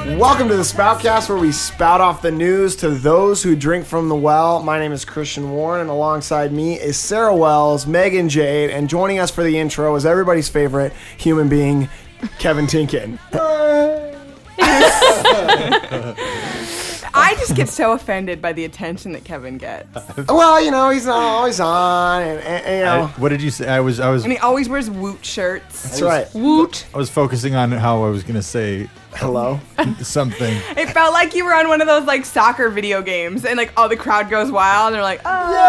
Welcome to the Spoutcast, where we spout off the news to those who drink from the well. My name is Christian Warren, and alongside me is Sarah Wells, Megan Jade, and joining us for the intro is everybody's favorite human being, Kevin Tinkin. I just get so offended by the attention that Kevin gets. Well, you know, he's not always on, and you know. What did you say? I was. And he always wears Woot shirts. That's right. Woot. I was focusing on how I was going to say Hello. something. It felt like you were on one of those like soccer video games, and like all the crowd goes wild, and they're like,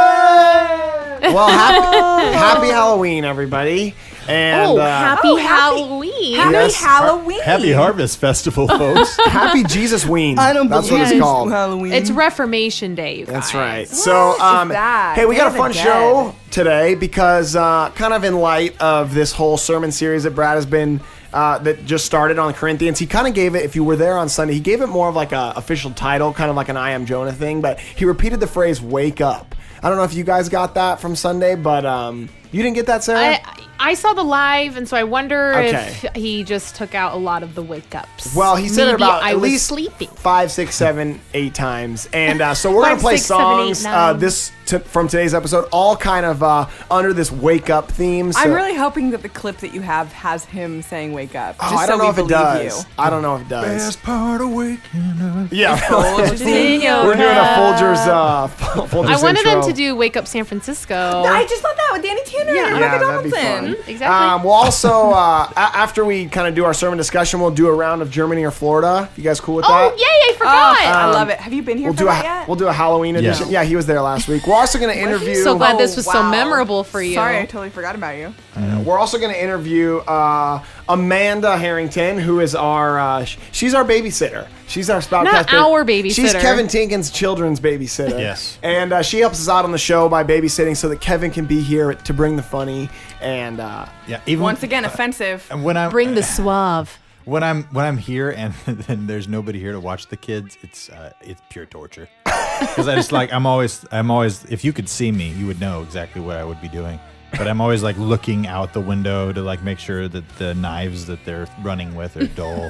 oh. Yay! Well, happy Halloween, everybody. And happy Halloween. Happy Yes. Halloween. Happy Harvest Festival, folks. happy Jesus Ween. I don't That's believe what it's called. Halloween. It's Reformation Day, you guys. That's right. So, is that? hey, we got a Day fun of the show today because kind of in light of this whole sermon series that Brad has been that just started on Corinthians, he kind of gave it, if you were there on Sunday, he gave it more of like a official title, kind of like an I Am Jonah thing, but he repeated the phrase, wake up. I don't know if you guys got that from Sunday, but you didn't get that, Sarah? I saw the live, and so I wonder Okay. if he just took out a lot of the wake ups. Well, he said it Maybe about I at was least sleeping. 5, 6, 7, 8 times. And so we're going to 5, play 6, 7, 8, songs 9. from today's episode, all kind of under this wake up theme. So, I'm really hoping that the clip that you have has him saying "wake up." Oh, Just I don't so know we if it believe does. You. I don't know if it does. Best part of waking up. Yeah. Just in your We're doing a head. Folgers I wanted intro. them to do Wake Up San Francisco. I just thought that with Danny Tanner and Yeah, Rebecca that'd be Donaldson. fun. Exactly. We'll also, after we kind of do our sermon discussion, we'll do a round of Germany or Florida. You guys cool with Oh, that? yay, I forgot. I love it. Have you been here We'll for do that yet? we'll do a Halloween edition. Yeah, he was there last week. We're also going to interview. So glad this Oh, was so wow. memorable for you. Sorry, I totally forgot about you. We're also going to interview Amanda Harrington, who is our she's our babysitter. She's our Spoutcast. Not our babysitter. She's Kevin Tinkin's children's babysitter. Yes. And she helps us out on the show by babysitting so that Kevin can be here to bring the funny and Yeah. Even Once again, offensive. when I'm Bring the suave. when I'm here and then there's nobody here to watch the kids, it's pure torture. Because I'm always if you could see me, you would know exactly what I would be doing. But I'm always like looking out the window to like make sure that the knives that they're running with are dull.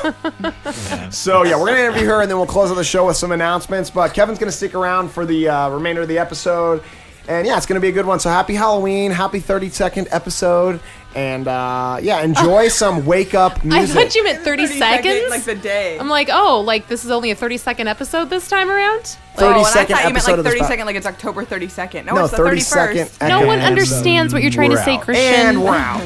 So yeah, we're gonna interview her and then we'll close out the show with some announcements. But Kevin's gonna stick around for the remainder of the episode, and yeah, it's gonna be a good one. So happy Halloween, happy 32nd episode, and yeah, enjoy some wake up I music. thought you meant 30 seconds. Like the day. I'm like, oh, like this is only a 30-second episode this time around? 30 and I second thought you meant episode like of the 30 Spout. second, like it's October 32nd. No, No, it's the 30 31st. second. No one And understands what you're trying to we're say, out. Christian. And we're out.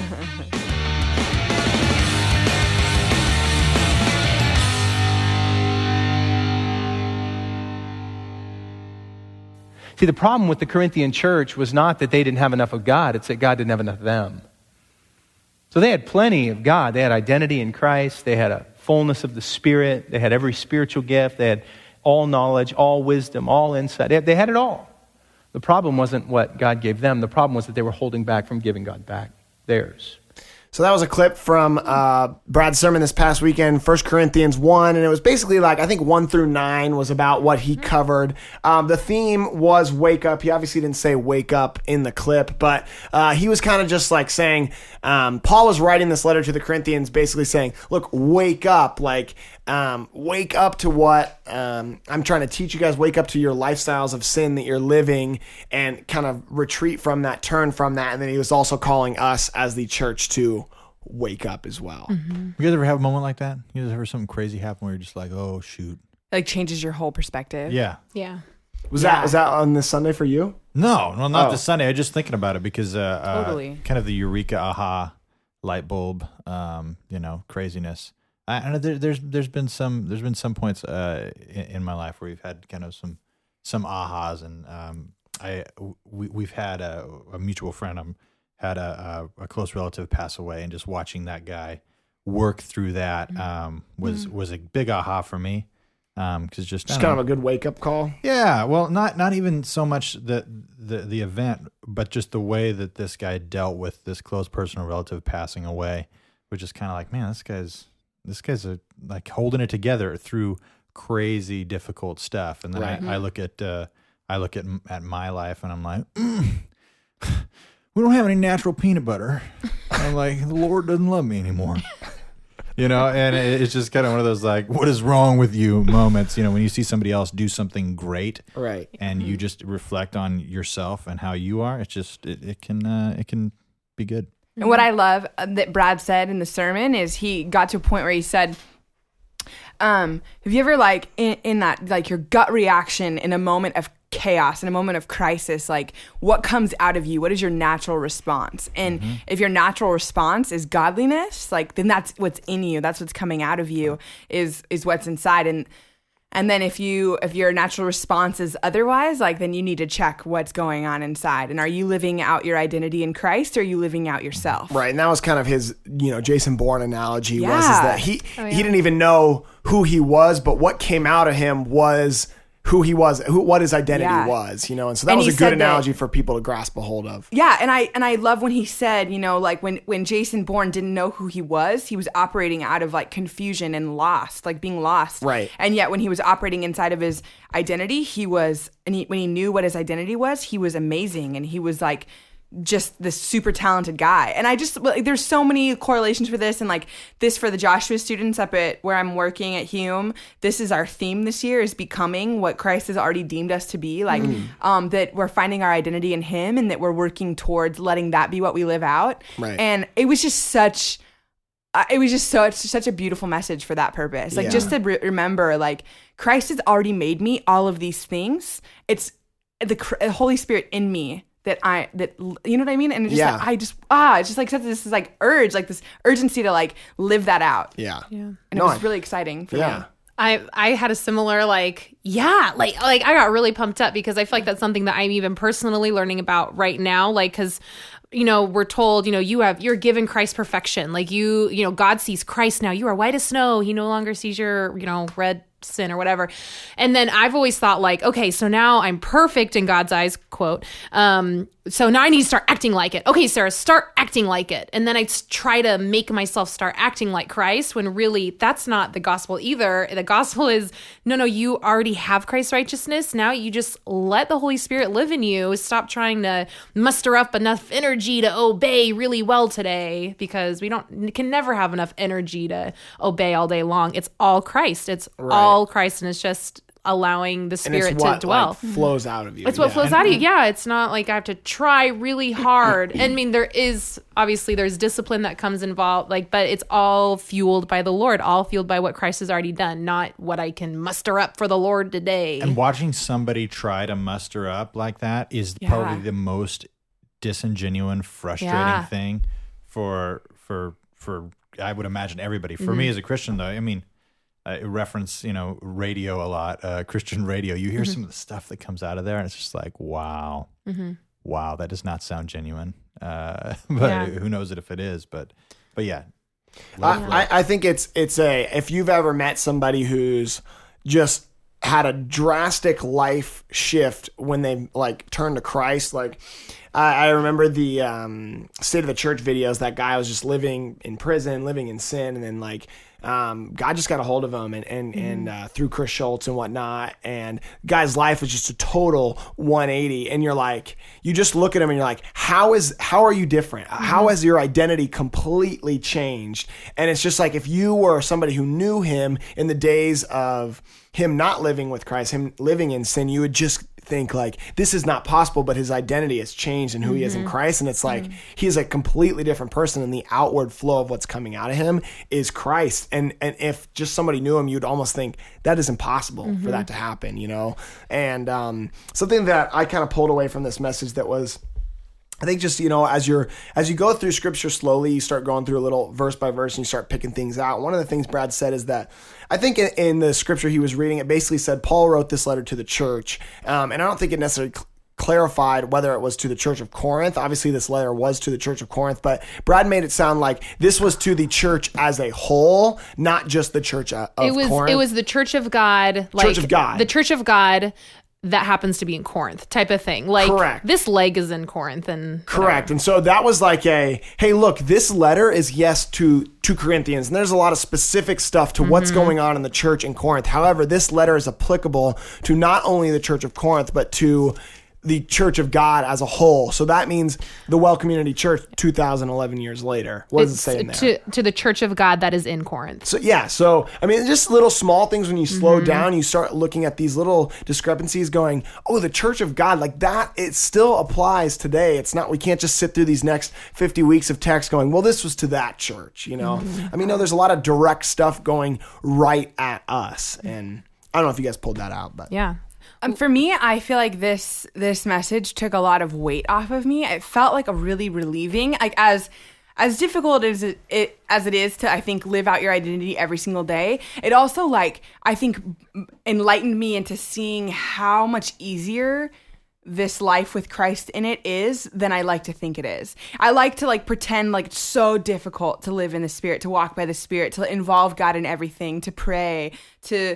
See, the problem with the Corinthian church was not that they didn't have enough of God, it's that God didn't have enough of them. So they had plenty of God. They had identity in Christ. They had a fullness of the Spirit. They had every spiritual gift. They had all knowledge, all wisdom, all insight. They had it all. The problem wasn't what God gave them. The problem was that they were holding back from giving God back theirs. So that was a clip from Brad's sermon this past weekend, 1 Corinthians 1, and it was basically like, I think 1 through 9 was about what he covered. The theme was wake up. He obviously didn't say wake up in the clip, but he was kind of just like saying, Paul was writing this letter to the Corinthians basically saying, look, wake up, like wake up to what I'm trying to teach you guys, wake up to your lifestyles of sin that you're living and kind of retreat from that, turn from that. And then he was also calling us as the church to wake up as well. You guys ever have a moment like that? You guys ever something crazy happen where you're just like, oh shoot? Like changes your whole perspective. Yeah. Yeah. Was that on this Sunday for you? No, well, not Oh. this Sunday. I was just thinking about it because Totally. kind of the eureka aha light bulb, craziness. I know there's been some points in my life where we've had kind of some ahas, and we've had a mutual friend had a close relative pass away, and just watching that guy work through that was a big aha for me. Because just Kind of a good wake up call. yeah, well, not even so much the event, but just the way that this guy dealt with this close personal relative passing away, which is kind of like, man, this guy's like holding it together through crazy difficult stuff. And then Right. I look at my life and I'm like, we don't have any natural peanut butter. I'm like, the Lord doesn't love me anymore. You know, and it's just kind of one of those like, what is wrong with you moments, you know, when you see somebody else do something great, Right. and you just reflect on yourself and how you are. It's just, it can be good. And what I love that Brad said in the sermon is he got to a point where he said, have you ever like in that, like your gut reaction in a moment of chaos, in a moment of crisis, like what comes out of you? What is your natural response? And if your natural response is godliness, like then that's what's in you. That's what's coming out of you is what's inside. And then if your natural response is otherwise, like then you need to check what's going on inside. And are you living out your identity in Christ, or are you living out yourself? Right, and that was kind of his, Jason Bourne analogy was is Yeah. that he didn't even know who he was, but what came out of him was who he was, what his identity was, and so that was he a good said analogy for people to grasp a hold of. Yeah, and I love when he said, like when Jason Bourne didn't know who he was operating out of like confusion and lost, like being lost. Right. And yet when he was operating inside of his identity, when he knew what his identity was, he was amazing, and he was like just this super talented guy. And I just, like, there's so many correlations for this, and like this for the Joshua students up at where I'm working at Hume, this is our theme this year, is becoming what Christ has already deemed us to be, like that we're finding our identity in him, and that we're working towards letting that be what we live out. Right. And it was just such a beautiful message for that purpose. Like just to remember, like Christ has already made me all of these things. It's the Holy Spirit in me that you know what I mean? And it's just it's just like this is like urge, like this urgency to like live that out. Yeah. And it was really exciting for me. I had a similar like I got really pumped up because I feel like that's something that I'm even personally learning about right now, like because we're told you're given Christ perfection, like God sees Christ now, you are white as snow, he no longer sees your red sin or whatever. And then I've always thought like, okay, so now I'm perfect in God's eyes, quote. So now I need to start acting like it. Okay, Sarah, start acting like it. And then I try to make myself start acting like Christ, when really that's not the gospel either. The gospel is, no, you already have Christ's righteousness. Now you just let the Holy Spirit live in you. Stop trying to muster up enough energy to obey really well today, because we can never have enough energy to obey all day long. It's all Christ. It's all Christ, and it's just allowing the Spirit to dwell. Like, flows out of you. It's what flows out of you. Yeah, it's not like I have to try really hard. I mean, there's discipline that comes involved, but it's all fueled by the Lord, all fueled by what Christ has already done, not what I can muster up for the Lord today. And watching somebody try to muster up like that is probably the most disingenuous, frustrating thing for I would imagine everybody. For me as a Christian, though, I mean, reference, radio a lot, Christian radio. You hear some of the stuff that comes out of there, and it's just like, wow, that does not sound genuine. But who knows if it is? But yeah. I think it's if you've ever met somebody who's just had a drastic life shift when they turned to Christ, I remember the State of the Church videos. That guy was just living in prison, living in sin, and then God just got a hold of him and through Chris Schultz and whatnot, and guy's life was just a total 180. And you just look at him and you're like, how are you different? How has your identity completely changed? And it's just like, if you were somebody who knew him in the days of him not living with Christ, him living in sin, you would just think this is not possible, but his identity has changed in who he is in Christ. And it's he's a completely different person, and the outward flow of what's coming out of him is Christ. And if just somebody knew him, you'd almost think that is impossible for that to happen, And something that I kind of pulled away from this message that was, I think just, as you go through scripture slowly, you start going through a little verse by verse and you start picking things out. One of the things Brad said is that I think in the scripture he was reading, it basically said Paul wrote this letter to the church. And I don't think it necessarily clarified whether it was to the church of Corinth. Obviously this letter was to the church of Corinth, but Brad made it sound like this was to the church as a whole, not just the church of Corinth. It was the church of God. Church of God. The church of God that happens to be in Corinth type of thing. Correct. This leg is in Corinth and correct. Whatever. And so that was hey, look, this letter is to Corinthians, and there's a lot of specific stuff to what's going on in the church in Corinth. However, this letter is applicable to not only the church of Corinth, but to the Church of God as a whole. So that means the Well Community Church 2011 years later. What does it say in there? To the Church of God that is in Corinth. So yeah, so I mean, just little small things. When you slow down, you start looking at these little discrepancies, going, "Oh, the Church of God, like that, it still applies today." It's not. We can't just sit through these next 50 weeks of text, going, "Well, this was to that church," you know. I mean, no, there's a lot of direct stuff going right at us, and I don't know if you guys pulled that out, but Yeah. For me, I feel like this message took a lot of weight off of me. It felt like a really relieving, like as difficult as it is to, I think, live out your identity every single day. It also, like, I think, enlightened me into seeing how much easier this life with Christ in it is than I like to think it is. I like to pretend like it's so difficult to live in the Spirit, to walk by the Spirit, to involve God in everything, to pray, to,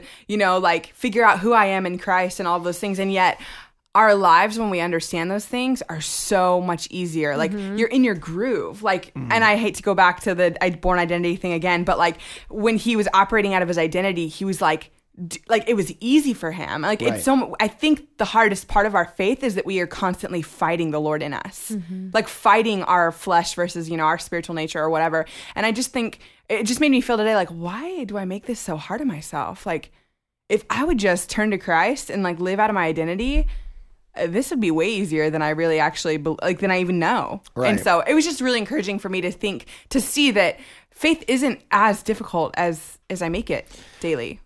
figure out who I am in Christ and all those things. And yet our lives, when we understand those things, are so much easier. Like you're in your groove. And I hate to go back to the born identity thing again, but when he was operating out of his identity, he was like it was easy for him. Right. It's so. I think the hardest part of our faith is that we are constantly fighting the Lord in us, fighting our flesh versus our spiritual nature or whatever. And I just think it just made me feel today why do I make this so hard on myself? If I would just turn to Christ and live out of my identity, this would be way easier than I really actually than I even know. Right. And so it was just really encouraging for me to see that faith isn't as difficult as I make it daily.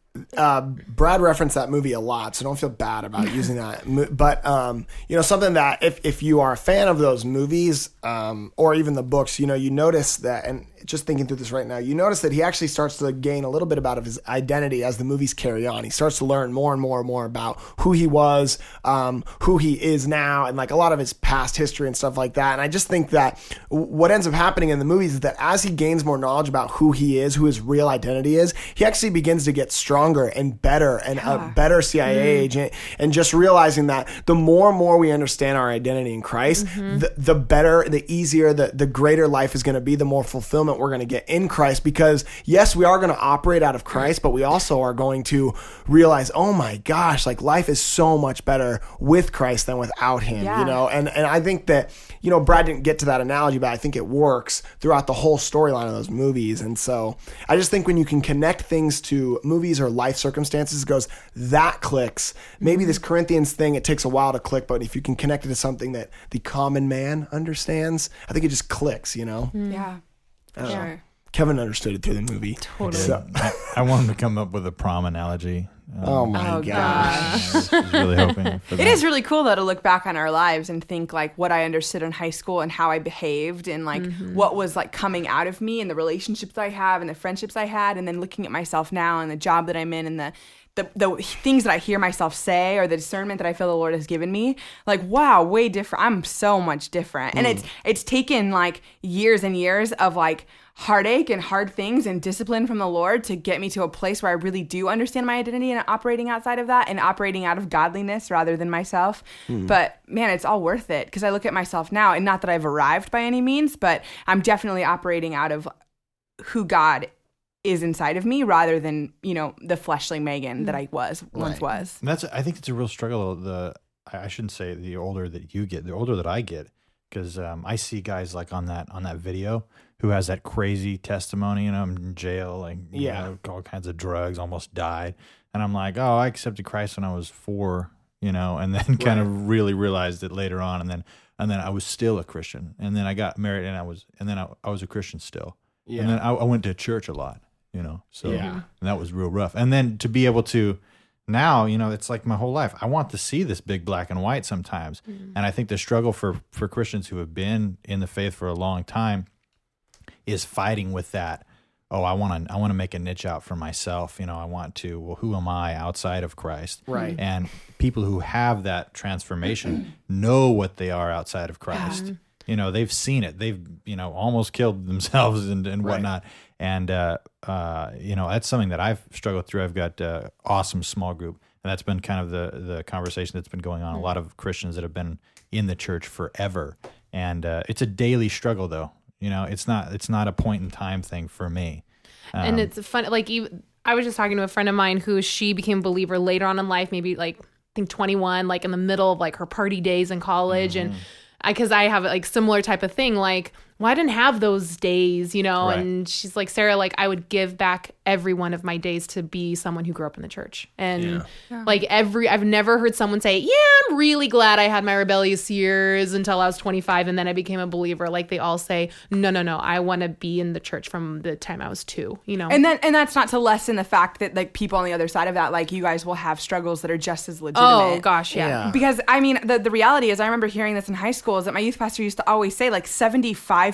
Brad referenced that movie a lot, so don't feel bad about using that. But something that if you are a fan of those movies or even the books, you notice that, and just thinking through this right now, you notice that he actually starts to gain a little bit about of his identity as the movies carry on. He starts to learn more and more and more about who he was, who he is now, and a lot of his past history and stuff like that. And I just think that what ends up happening in the movies is that as he gains more knowledge about who he is, who his real identity is, he actually begins to get stronger and better and a better CIA agent, and just realizing that the more and more we understand our identity in Christ, the better, the easier, the greater life is going to be, the more fulfillment we're going to get in Christ. Because yes, we are going to operate out of Christ, but we also are going to realize, oh my gosh, life is so much better with Christ than without him, and I think that, Brad didn't get to that analogy, but I think it works throughout the whole storyline of those movies. And so I just think when you can connect things to movies or life circumstances, goes, that clicks. Maybe this Corinthians thing, it takes a while to click, but if you can connect it to something that the common man understands, I think it just clicks, Yeah. Sure. Kevin understood it through the movie. Totally. So. I wanted to come up with a prom analogy. Oh my gosh. I was really hoping for that. It is really cool though to look back on our lives and think what I understood in high school and how I behaved and what was coming out of me and the relationships I have and the friendships I had, and then looking at myself now and the job that I'm in and the things that I hear myself say or the discernment that I feel the Lord has given me, wow, way different. I'm so much different. And it's taken years and years of heartache and hard things and discipline from the Lord to get me to a place where I really do understand my identity and operating outside of that and operating out of godliness rather than myself. But man, it's all worth it because I look at myself now, and not that I've arrived by any means, but I'm definitely operating out of who God is inside of me rather than, the fleshly Megan that I once was. And I think it's a real struggle. I shouldn't say the older that you get, the older that I get, because I see guys on that video who has that crazy testimony, I'm in jail, all kinds of drugs, almost died. And I'm like, oh, I accepted Christ when I was 4, and then kind of really realized it later on. And then I was still a Christian. And then I got married and I was a Christian still. Yeah. And then I went to church a lot, so and that was real rough. And then to be able to now, it's my whole life. I want to see this big black and white sometimes. And I think the struggle for Christians who have been in the faith for a long time is fighting with that. Oh, I want to make a niche out for myself. I want to, well, who am I outside of Christ? Right. And people who have that transformation know what they are outside of Christ. They've seen it. They've, almost killed themselves and whatnot. And, that's something that I've struggled through. I've got an awesome small group. And that's been kind of the conversation that's been going on. A lot of Christians that have been in the church forever. And it's a daily struggle, though. It's not a point in time thing for me. And it's fun. I was just talking to a friend of mine who she became a believer later on in life, maybe think 21, like in the middle of like her party days in college. And because I have like similar type of thing, like, well, I didn't have those days, you know? Right. And she's like, Sarah, like I would give back every one of my days to be someone who grew up in the church. And like I've never heard someone say, yeah, I'm really glad I had my rebellious years until I was 25 and then I became a believer. Like they all say, no, I want to be in the church from the time I was 2, you know? And that's not to lessen the fact that like people on the other side of that, like you guys will have struggles that are just as legitimate. Oh gosh, yeah. Because I mean, the reality is I remember hearing this in high school is that my youth pastor used to always say like 75%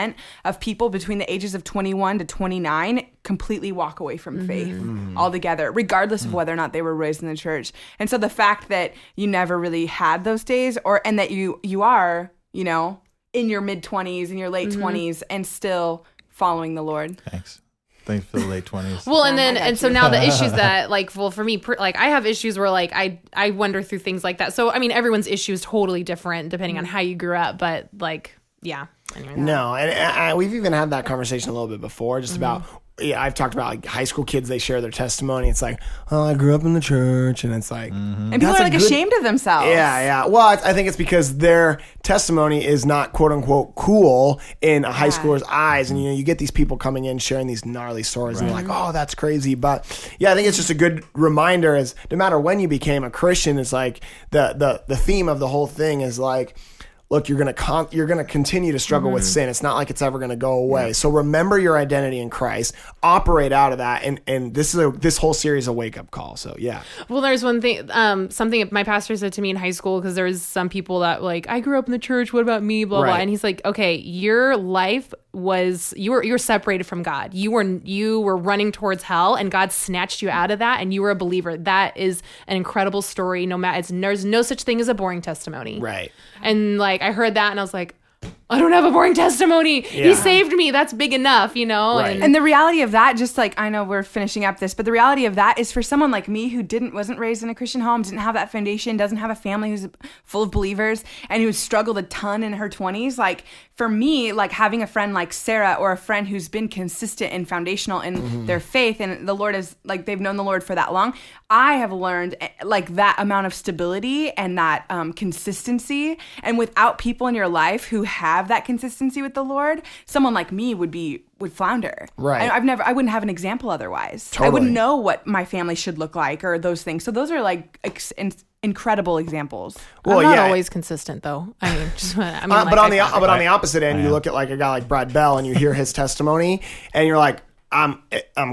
of people between the ages of 21 to 29 completely walk away from faith altogether, regardless of whether or not they were raised in the church. And so the fact that you never really had those days and that you are, you know, in your mid 20s, in your late 20s and still following the Lord. Thanks for the late 20s. Well, and so now the issues that like, well, for me, like I have issues where like I wonder through things like that. So I mean, everyone's issue is totally different depending on how you grew up, but like, yeah. Anyway, No, and we've even had that conversation a little bit before, just about. Yeah, I've talked about like high school kids. They share their testimony. It's like, oh, I grew up in the church, and it's like, and people are like ashamed of themselves. Yeah. Well, I think it's because their testimony is not quote unquote cool in a high schooler's eyes, and you get these people coming in sharing these gnarly stories, and you're like, oh, that's crazy. But yeah, I think it's just a good reminder. Is no matter when you became a Christian, it's like the theme of the whole thing is like, look, you're gonna continue to struggle with sin. It's not like it's ever gonna go away. Yeah. So remember your identity in Christ, operate out of that, and this whole series is a wake up call. So yeah. Well, there's one thing, something my pastor said to me in high school, because there was some people that like, I grew up in the church. What about me? Blah blah. And he's like, okay, your life was you were separated from God. You were running towards hell, and God snatched you out of that, and you were a believer. That is an incredible story. No matter, there's no such thing as a boring testimony. Right. And like I heard that, and I was like, I don't have a boring testimony. Yeah. He saved me. That's big enough, you know? Right. And the reality of that, just like, I know we're finishing up this, but the reality of that is for someone like me who wasn't raised in a Christian home, didn't have that foundation, doesn't have a family who's full of believers, and who's struggled a ton in her 20s, like for me, like having a friend like Sarah or a friend who's been consistent and foundational in their faith, and the Lord is like, they've known the Lord for that long, I have learned like that amount of stability and that consistency. And without people in your life who have that consistency with the Lord, someone like me would flounder. Right. I wouldn't have an example otherwise. Totally. I wouldn't know what my family should look like or those things. So those are like incredible examples. Well, I'm not always consistent though. I mean, but on the opposite end, you look at like a guy like Brad Bell, and you hear his testimony, and you're like, I'm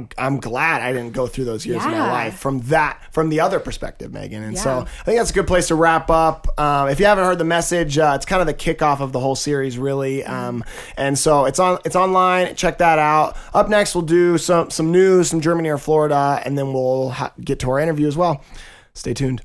glad I didn't go through those years of my life from the other perspective, Megan. And so I think that's a good place to wrap up. If you haven't heard the message, it's kind of the kickoff of the whole series, really. And so it's online. Check that out. Up next, we'll do some news from Germany or Florida, and then we'll get to our interview as well. Stay tuned.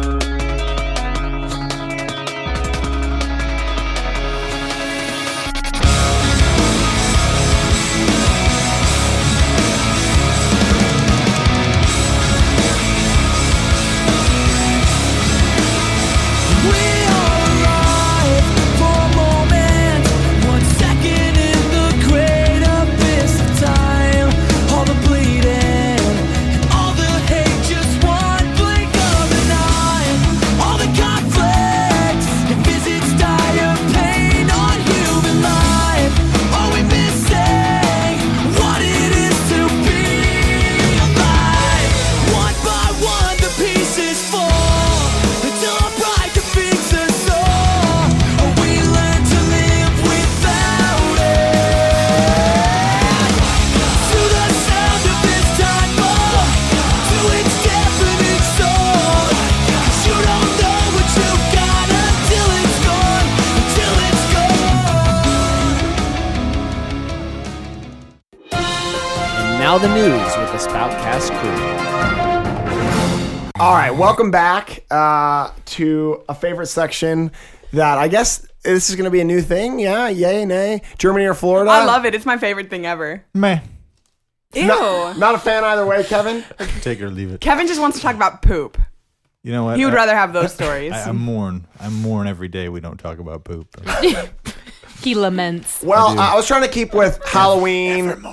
Now the news with the Spoutcast crew. All right, welcome back to a favorite section that I guess this is going to be a new thing. Yeah, yay, nay. Germany or Florida? I love it. It's my favorite thing ever. Meh. Ew. Not a fan either way, Kevin. Take it or leave it. Kevin just wants to talk about poop. You know what? He would rather have those stories. I mourn every day we don't talk about poop. He laments. Well, I was trying to keep with Halloween.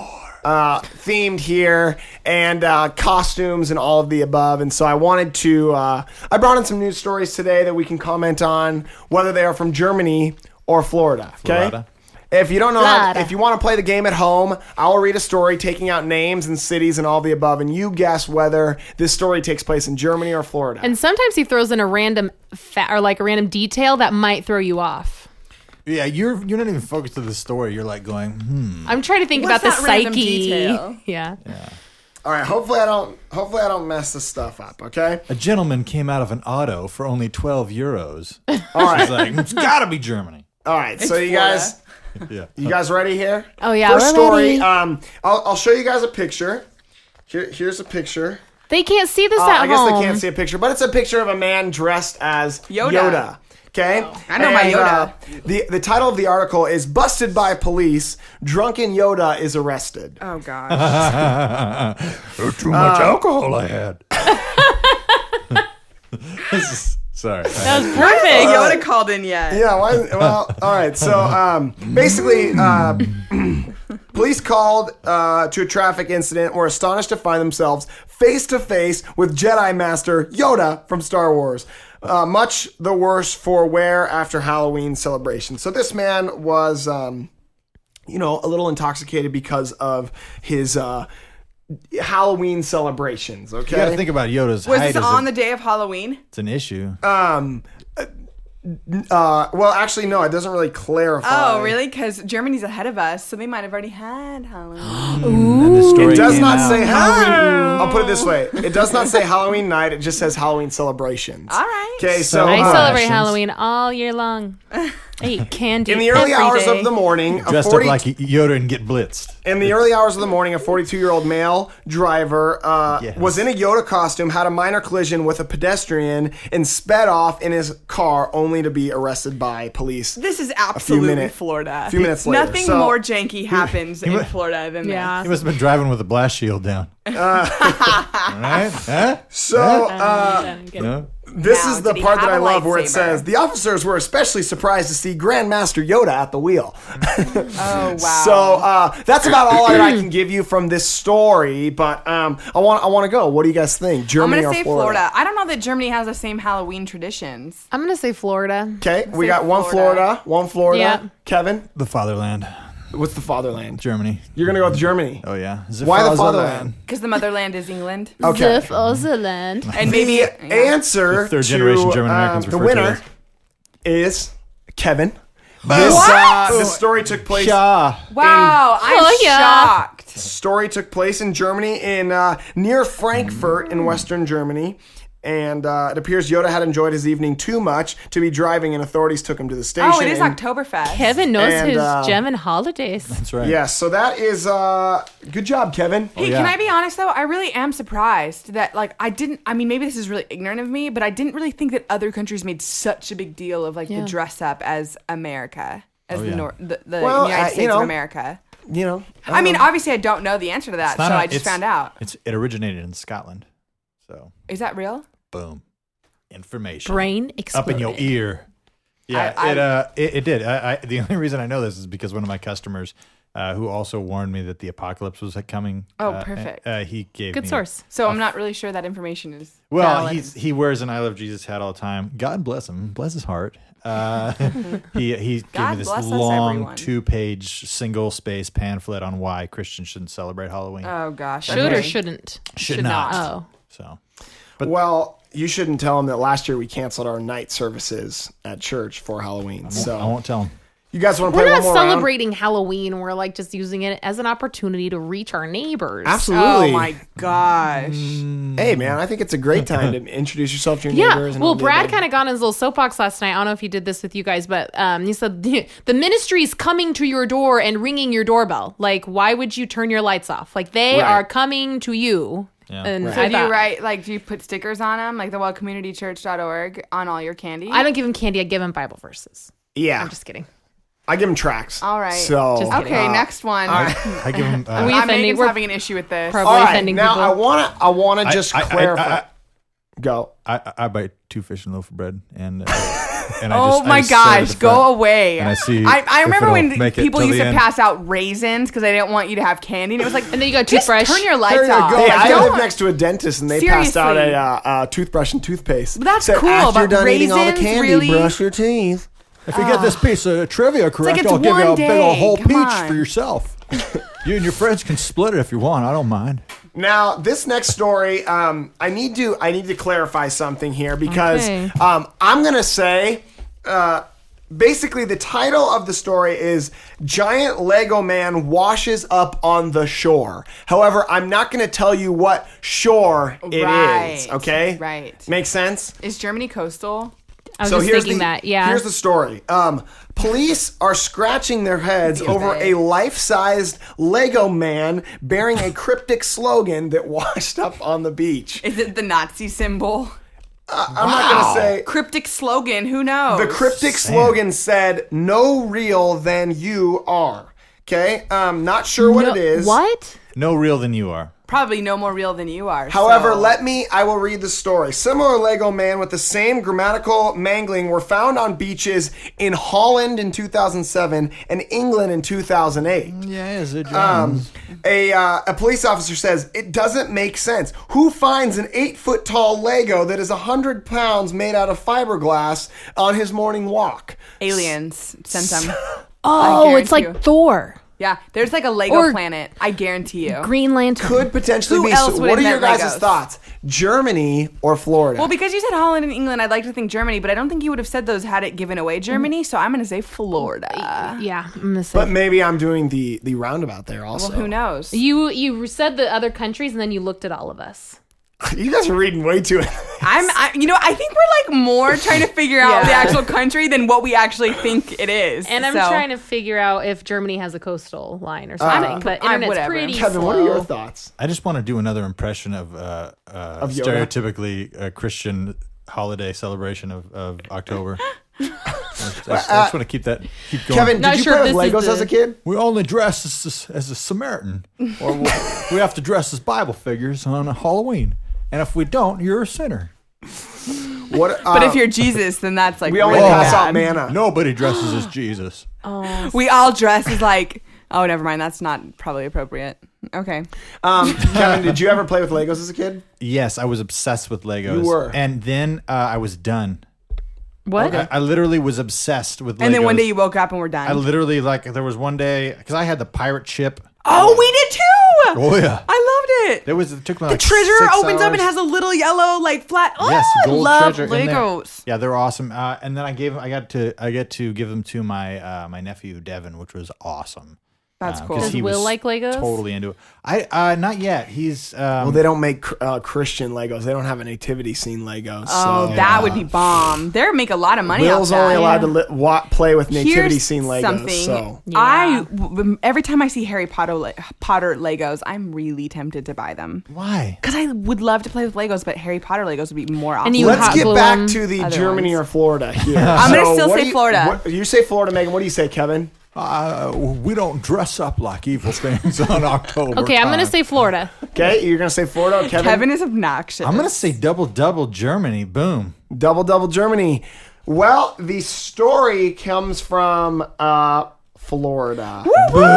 themed here, and costumes and all of the above. And so I wanted to, I brought in some news stories today that we can comment on, whether they are from Germany or Florida. Okay. Florida. If you don't know, Florida. if you want to play the game at home, I will read a story taking out names and cities and all the above, and you guess whether this story takes place in Germany or Florida. And sometimes he throws in a random or like a random detail that might throw you off. Yeah, you're not even focused on the story. You're like going, I'm trying to think What's about the that random psyche. detail? Yeah. All right, hopefully I don't mess this stuff up. Okay. A gentleman came out of an auto for only 12 euros. All right. He's like, it's got to be Germany. All right. So you Florida. guys. Yeah. You guys ready here? Oh, yeah, First we're story. ready. I'll show you guys a picture. Here's a picture. They can't see this at I guess home. they can't see a picture, but it's a picture of a man dressed as Yoda. Yoda. Okay, I know my Yoda. The title of the article is "Busted by Police. Drunken Yoda is Arrested." Oh gosh. Too much alcohol I had. Sorry. That was perfect. Yoda called in yet. Yeah, well, all right. So basically, police called to a traffic incident were astonished to find themselves face to face with Jedi Master Yoda from Star Wars. Much the worse for wear after Halloween celebration. So this man was, a little intoxicated because of his Halloween celebrations. Okay, You got to think about Yoda's Was height. this on the day of Halloween? It's an issue. well, actually, no, it doesn't really clarify. Oh, really? Because Germany's ahead of us, so they might have already had Halloween. And this story It does came not out. say Halloween. I'll put it this way: it does not say Halloween night. It just says Halloween celebrations. All right. Okay, so I celebrate Celebrations. Halloween all year long. I eat candy in the early every hours day. of the morning, Dressed up like Yoda and get blitzed. In the early hours of the morning, a 42-year-old male driver Yes. was in a Yoda costume, had a minor collision with a pedestrian, and sped off in his car, only to be arrested by police. This is absolutely minute- Florida. a few minutes later. Nothing So- more janky happens in wa- Florida than Yeah. He must have been driving with a blast shield down. Right? Huh? So No? this Now, is the did he part that I have a love, where it lightsaber? says the officers were especially surprised to see Grandmaster Yoda at the wheel. this. Oh wow. So that's about all that I can give you from this story. But I want to go. What do you guys think? I'm Germany gonna or say Florida? Florida. I don't know that Germany has the same Halloween traditions. I'm gonna say Florida. Okay, we say got one Florida. Florida. Yeah. Kevin, The fatherland. what's the fatherland? Germany. You're gonna go with Germany. Oh, yeah. Why the fatherland? Because the motherland is England. Okay. Zif Ozeland. And maybe The answer The third to generation German Americans the refer to winner it is Kevin. What? This story took place. Yeah. Wow, I'm Oh, yeah. shocked. Story took place in Germany, in near Frankfurt in Western Germany. And it appears Yoda had enjoyed his evening too much to be driving, and authorities took him to the station. Oh, it is and- Oktoberfest. Kevin knows And, his uh, German holidays. That's right. Yes, so that is good job, Kevin. Hey, yeah. can I be honest though? I really am surprised that maybe this is really ignorant of me, but I didn't really think that other countries made such a big deal of Yeah. the dress up as America, as yeah. the Well, United States you of know, America. You know, I mean, obviously I don't know the answer to that, so I just found out. It originated in Scotland. So, Is that real? boom. Information. Brain Up exploded. in your ear. Yeah, it did. The only reason I know this is because one of my customers, who also warned me that the apocalypse was coming. Oh, perfect. He gave Good me source. So I'm not really sure that information is. Well, valid. he wears an I Love Jesus hat all the time. God bless him. Bless his heart. He gave God me this bless us, long everyone. 2-page single space pamphlet on why Christians shouldn't celebrate Halloween. Oh gosh. Should okay. or shouldn't? should should not. not. Oh. So well, you shouldn't tell him that last year we canceled our night services at church for Halloween. So I won't tell him. you guys want to We're play not one more round? celebrating Halloween. We're like just using it as an opportunity to reach our neighbors. Absolutely. Oh my gosh. Hey, man, I think it's a great time to introduce yourself to your Yeah. neighbors. And Well, all the Brad above. kind of got on his little soapbox last night. I don't know if he did this with you guys, but he said the ministry's coming to your door and ringing your doorbell. Like, why would you turn your lights off? Like, they Right. are coming to you. Yeah. And Right. So I do you thought- write do you put stickers on them like the wellcommunitychurch.org on all your candy? I don't give him candy. I give him Bible verses. Yeah, I'm just kidding. I give him tracks. All right. So Just kidding. Okay, next one. I give him. We I'm offending- Megan's we're having an issue with this. probably all right, offending now people. I want to just clarify. Go. I buy 2 fish and a loaf of bread, and Oh my gosh, go away. And I see I if remember it'll when make it people till used the to end. pass out raisins because they didn't want you to have candy. And it was like, And then you got just toothbrush. turn your lights There you off. go. Hey, Like, I don't- live next to a dentist, and they passed out Seriously. a toothbrush and toothpaste. That's Said, cool, after you're but done eating all the raisins, candy, really? brush your teeth. If you get this piece of trivia correct, it's I'll give you one a big old day. whole Come peach on. for yourself. You and your friends can split it if you want. I don't mind. Now, this next story, I need to clarify something here because Okay. I'm gonna say, basically, the title of the story is "Giant Lego Man Washes Up on the Shore." However, I'm not gonna tell you what shore it is. Right, Okay, right. Makes sense. Is Germany coastal? I was just thinking that. Yeah. Here's the story. Police are scratching their heads over a life-sized Lego man bearing a cryptic slogan that washed up on the beach. Is it the Nazi symbol? I'm not going to say. Cryptic slogan, who knows? The cryptic slogan said, "No real than you are." Okay? Not sure what it is. What? No real than you are. Probably no more real than you are. However, so- I will read the story. Similar Lego man with the same grammatical mangling were found on beaches in Holland in 2007 and England in 2008. Yeah, is it, Jones? A police officer says, "It doesn't make sense. Who finds an 8-foot tall Lego that is 100 pounds made out of fiberglass on his morning walk?" aliens sent them. Oh, it's like guarantee you. Thor. Yeah, there's like a Lego Or- planet. I guarantee you. Green Lantern. Could potentially Who be. else So would what are invent your guys' Legos? thoughts? Germany or Florida? Well, because you said Holland and England, I'd like to think Germany, but I don't think you would have said those had it given away Germany. So I'm going to say Florida. Yeah, I'm gonna say. but maybe I'm doing the roundabout there also. Well, who knows? You said the other countries and then you looked at all of us. You guys are reading way too. I think we're like more trying to figure out Yeah. the actual country than what we actually think it is. And I'm So- trying to figure out if Germany has a coastal line or something. but internet's whatever. pretty Kevin, slow. what are your thoughts? I just want to do another impression of Yoda? stereotypically Christian holiday celebration of October. I just want to keep going. Kevin, Not did you sure play if with this Legos is as a kid? We only dress as a Samaritan, or we have to dress as Bible figures on Halloween. And if we don't, you're a sinner. What? But if you're Jesus, then that's like we only really pass bad. out manna. Nobody dresses as Jesus. We all dress as like, oh, never mind. That's not probably appropriate. Okay. Kevin, did you ever play with Legos as a kid? Yes, I was obsessed with Legos. You were. And then I was done. What? I literally was obsessed with Legos. And then one day you woke up and we're done. I literally, there was one day, because I had the pirate ship. Oh, we did too. Oh, yeah. I loved it. It took me The like treasure 6 opens up and hours. has a little yellow like flat. Oh, Yes, I gold love treasure in there. Legos. Yeah, they're awesome. And then I get to give them to my my nephew Devin, which was awesome. That's cool. 'cause Does he Will was like Legos? Totally into it. I not yet. He's Well, they don't make Christian Legos. They don't have a nativity scene Legos. Oh, so. that would be bomb. They make a lot of money Will's off that. only allowed to play with nativity Here's scene Legos. something. So Every time I see Harry Potter Legos, I'm really tempted to buy them why? because I would love to play with Legos, but Harry Potter Legos would be more awesome. And you let's hot get glue back them. to the Other Germany ones. or Florida here. I'm gonna still what say do you- Florida. You say Florida, Megan. What do you say, Kevin? We don't dress up like evil things on October. Okay, I'm going to time. say Florida. Okay, you're gonna say Florida, Kevin. Kevin is obnoxious. I'm gonna say double Germany. Boom. Double Germany. Well, the story comes from Florida.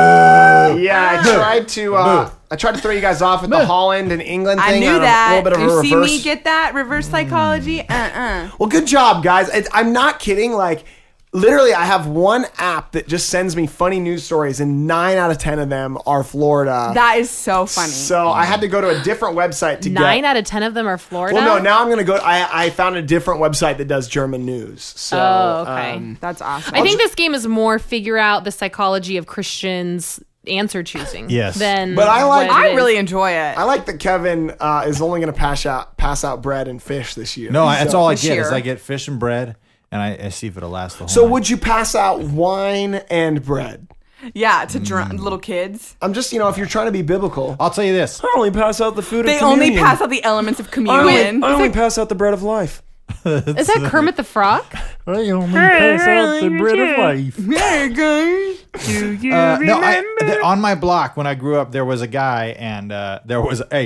Yeah, I tried to throw you guys off with the Holland and England thing. I knew on that. A little bit of a You reverse. see me get that reverse psychology? Well, good job, guys. I'm not kidding. Like, literally, I have one app that just sends me funny news stories, and 9 out of 10 of them are Florida. That is so funny. So I had to go to a different website to 9 get. out of 10 of them are Florida. Well, no, now I'm going to go. I found a different website that does German news. So, Oh, okay. That's awesome. I think this game is more figure out the psychology of Christians answer choosing. Yes. Than But I like- what it I is. really enjoy it. I like that Kevin is only going to pass out bread and fish this year. No, that's all I This get is year. I get fish and bread, and I see if it'll last the whole So night. would you pass out wine and bread? Yeah, to little kids. I'm just, if you're trying to be biblical. I'll tell you this. I only pass out the food They only pass out the elements of communion. pass out the bread of life. Is that Kermit the Frog? I only pass out the bread of life. Hey, guys. Do you On my block when I grew up, there was a guy, and there was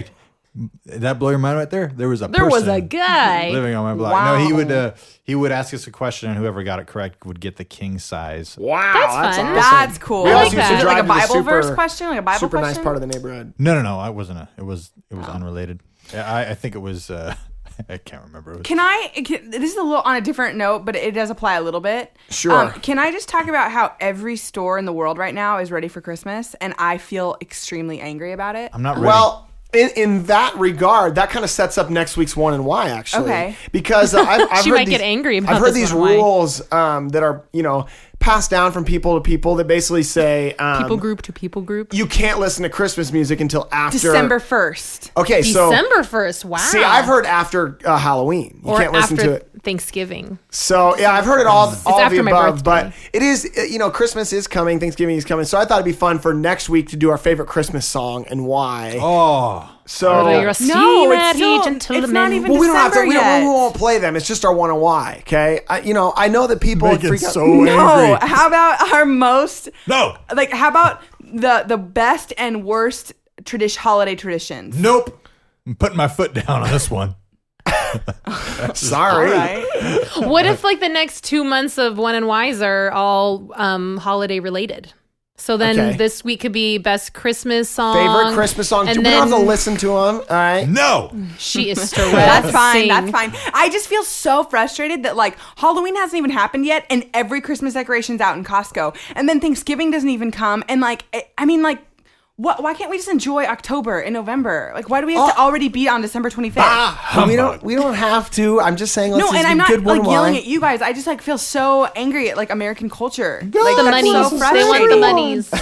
That blow your mind right there? There was a There was person a guy. living on my block. Wow. No, he would ask us a question, and whoever got it correct would get the king size. Wow, That's fun. awesome. That's cool. We I also like used that. to drive Like a to the Bible verse super- question, like a Bible super question. nice part of the neighborhood. No. It wasn't it was unrelated. I think it was. I can't remember. This is a little on a different note, but it does apply a little bit. Sure. Can I just talk about how every store in the world right now is ready for Christmas, and I feel extremely angry about it? I'm not ready. Well, in that regard, that kind of sets up next week's One and Why, actually. Okay. Because I've She heard might get angry about I've heard this these One and Why. rules that are passed down from people to people that basically say People group to people group. you can't listen to Christmas music until after December 1st. Okay, so December 1st. Wow. see, I've heard after Halloween. You or can't listen after to it. Thanksgiving. So yeah, I've heard it all of after the my above, birthday. but it is Christmas is coming, Thanksgiving is coming. So I thought it'd be fun for next week to do our favorite Christmas song and why. oh, So You're a No, steamer, it's gentleman. not even well, we don't have to. December yet. We won't play them. It's just our one and why. Okay, I know that people Make it freak out. so No, angry. how about our most No. how about the best and worst holiday traditions? Nope. I'm putting my foot down on this one. Sorry. Right? What if like the next 2 months of One and Wise are all holiday related? So then Okay. this week could be best Christmas song. Favorite Christmas song. And We don't have to then listen to them. All right. No. she is stressing. That's fine. That's fine. I just feel so frustrated that like Halloween hasn't even happened yet, and every Christmas decoration's out in Costco, and then Thanksgiving doesn't even come, and what? Why can't we just enjoy October and November? Like, why do we have to already be on December 25th? We don't have to. I'm just saying. Let's No, just and be I'm not good one like and yelling why. at you guys. I just like feel so angry at like American culture. Like, The that's monies. so They want the frustrating. monies.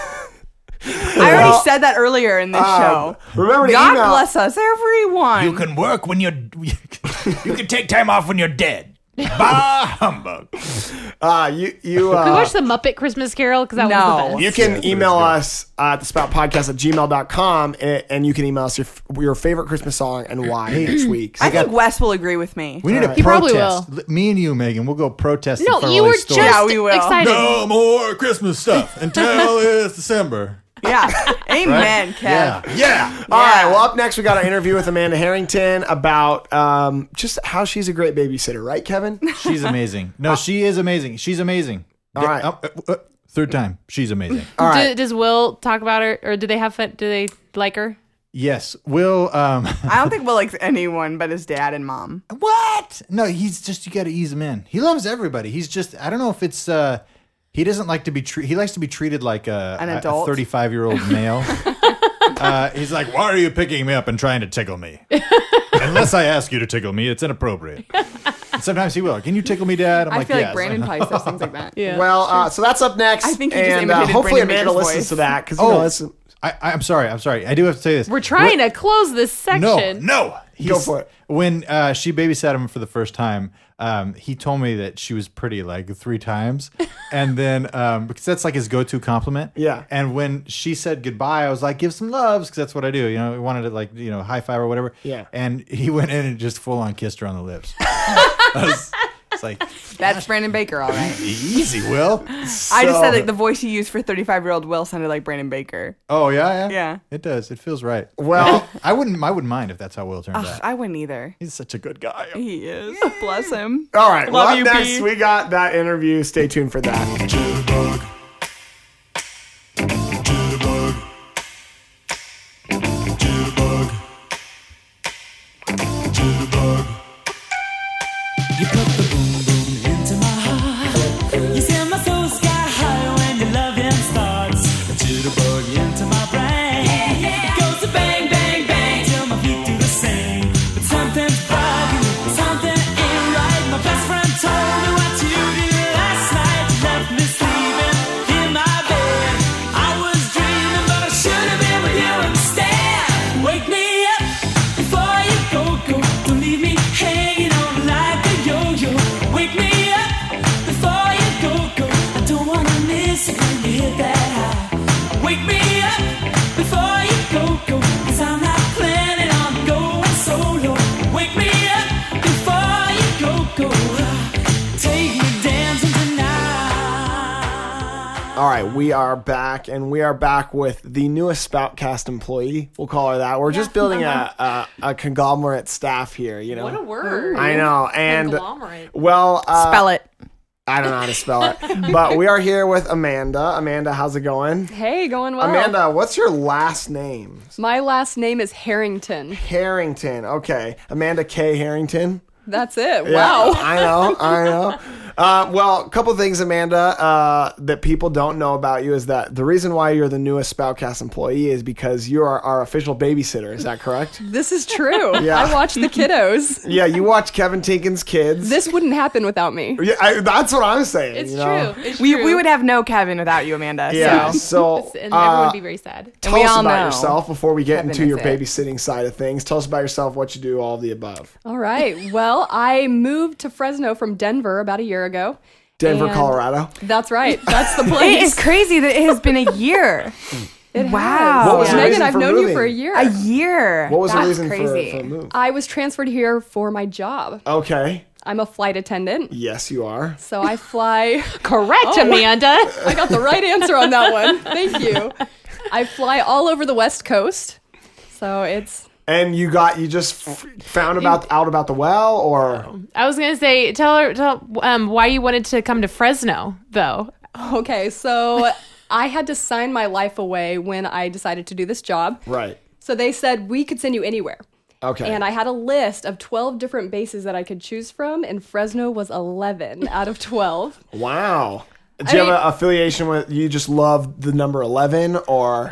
I already said that earlier in this show. Remember to God email. bless us, everyone. You can work when you're. You can take time off when you're dead. Bah humbug. You Can we watch the Muppet Christmas Carol? Because that was No. the best. You can email us at thespoutpodcast@gmail.com and you can email us your favorite Christmas song and why next week. I think Wes will agree with me. We need a He probably protest. Me and you, Megan, we'll go protest. No, in front of you all were these just stores. Yeah, we will. excited. No more Christmas stuff until it's December. Yeah. Amen, Kev. Yeah. All right. Well, up next we got our interview with Amanda Harrington about just how she's a great babysitter, right, Kevin? She's amazing. No, she is amazing. She's amazing. All right. Third time. She's amazing. All right. Does Will talk about her, or do they have fun? Do they like her? Yes. Will. I don't think Will likes anyone but his dad and mom. What? No, he's just, you got to ease him in. He loves everybody. He's just, I don't know if it's, he doesn't like to be treated, he likes to be treated like An a adult? 35-year-old male. He's like, why are you picking me up and trying to tickle me? Unless I ask you to tickle me, it's inappropriate. And sometimes he will. Can you tickle me, Dad? I'm I like, feel yes. like Brandon probably says things like that. Yeah. Well, so that's up next. I think he just and imitated hopefully Brandon Amanda Baker's listens voice. to that because I'm sorry. I do have to say this. We're trying to close this section. No. Go for it. When she babysat him for the first time, he told me that she was pretty like 3 times. And then, because that's like his go-to compliment. Yeah. And when she said goodbye, I was like, give some loves, because that's what I do. You know, we wanted to like, high five or whatever. Yeah. And he went in and just full on kissed her on the lips. It's like, That's Brandon Baker, all right. easy, Will. I just said that the voice he used for 35-year-old Will sounded like Brandon Baker. Oh, yeah? Yeah. It does. It feels right. Well, I wouldn't mind if that's how Will turned out. I wouldn't either. He's such a good guy. He is. Bless him. all right. Well, Love up you, next P. we got that interview. Stay tuned for that. You put the boom boom into my heart. You send my soul sky high when your loving starts. A jitterbug into my brain. It goes to bang bang bang till my feet do the same. But something's bugging, something ain't right. My best friend told me what you did last night. You left me sleeping in my bed. I was dreaming, but I should have been with you instead. Wake me up before you go. Don't leave me hanging on like a yo-yo. All right, we are back, and we are back with the newest Spoutcast employee. We'll call her that. We're just building a conglomerate staff here, you know. What a word. I know, and Conglomerate. well, Spell it. I don't know how to spell it, but we are here with Amanda. Amanda, how's it going? Hey, going well. Amanda, what's your last name? My last name is Harrington. Harrington. Okay, Amanda K. Harrington. That's it. Yeah, Wow. I know. Well, a couple things, Amanda, that people don't know about you is that the reason why you're the newest Spoutcast employee is because you are our official babysitter. Is that correct? This is true. Yeah. I watch the kiddos. Yeah, you watch Kevin Tinkin's kids. This wouldn't happen without me. Yeah, that's what I'm saying. It's you know? true. It's We true. would have no Kevin without you, Amanda. Yeah. So. So, And everyone would be very sad. tell we us all about know yourself before we get Kevin into is your it. babysitting side of things. Tell us about yourself, what you do, all of the above. All right. Well, I moved to Fresno from Denver about a year ago. Denver, And- Colorado. That's right. That's the It place. is crazy that it has been a year. It Wow. has. What was the Megan, reason I've for known moving? you for a year. A year. What was the That's reason crazy. for a move? I was transferred here for my job. Okay. I'm a flight attendant. Yes, you are. So I fly. Correct, Amanda. I got the right answer on that one. Thank you. I fly all over the West Coast. So it's. And you just found out about the well, or I was gonna say, tell why you wanted to come to Fresno, though. Okay, so I had to sign my life away when I decided to do this job. right? So they said we could send you anywhere. Okay. And I had a list of 12 different bases that I could choose from, and Fresno was 11 out of 12. Wow. Do you mean- have an affiliation with? You just love the number 11, or